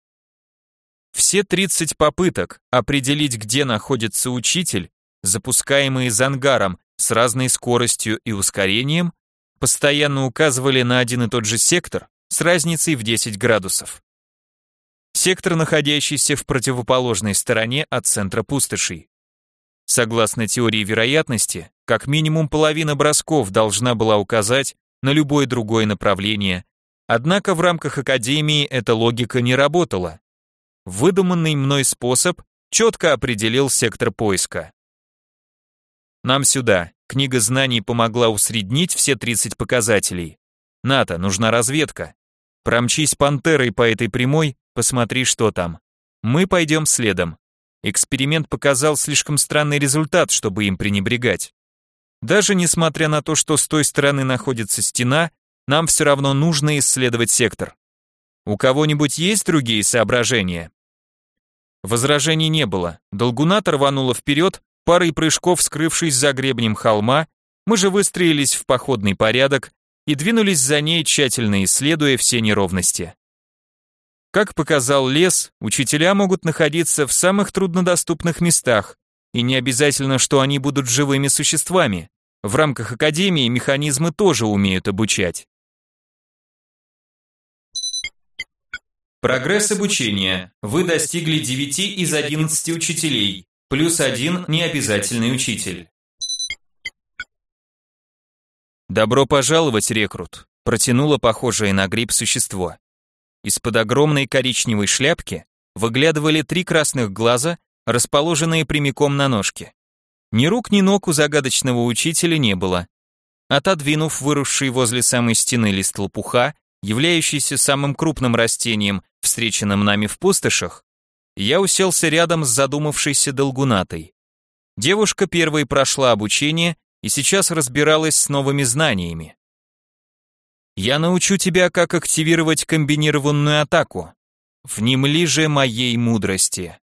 Все 30 попыток определить, где находится учитель, запускаемые Зангаром с разной скоростью и ускорением, постоянно указывали на один и тот же сектор с разницей в 10 градусов. Сектор, находящийся в противоположной стороне от центра пустоши. Согласно теории вероятности, как минимум половина бросков должна была указать на любое другое направление, однако в рамках Академии эта логика не работала. Выдуманный мной способ четко определил сектор поиска. Нам сюда. Книга знаний помогла усреднить все 30 показателей. Ната, нужна разведка. Промчись пантерой по этой прямой, посмотри, что там. Мы пойдем следом. Эксперимент показал слишком странный результат, чтобы им пренебрегать. Даже несмотря на то, что с той стороны находится стена, нам все равно нужно исследовать сектор. У кого-нибудь есть другие соображения? Возражений не было. Долгуната рванула вперед, парой прыжков скрывшись за гребнем холма, мы же выстроились в походный порядок и двинулись за ней, тщательно исследуя все неровности. Как показал лес, учителя могут находиться в самых труднодоступных местах, и не обязательно, что они будут живыми существами. В рамках Академии механизмы тоже умеют обучать. Прогресс обучения. Вы достигли 9 из 11 учителей, плюс 1 необязательный учитель. «Добро пожаловать, рекрут», протянуло похожее на гриб существо. Из-под огромной коричневой шляпки выглядывали 3 красных глаза, расположенные прямиком на ножке. Ни рук, ни ног у загадочного учителя не было. Отодвинув выросший возле самой стены лист лопуха, являющийся самым крупным растением, встреченным нами в пустошах, я уселся рядом с задумавшейся Долгунатой. Девушка первой прошла обучение и сейчас разбиралась с новыми знаниями. «Я научу тебя, как активировать комбинированную атаку. Внемли же моей мудрости».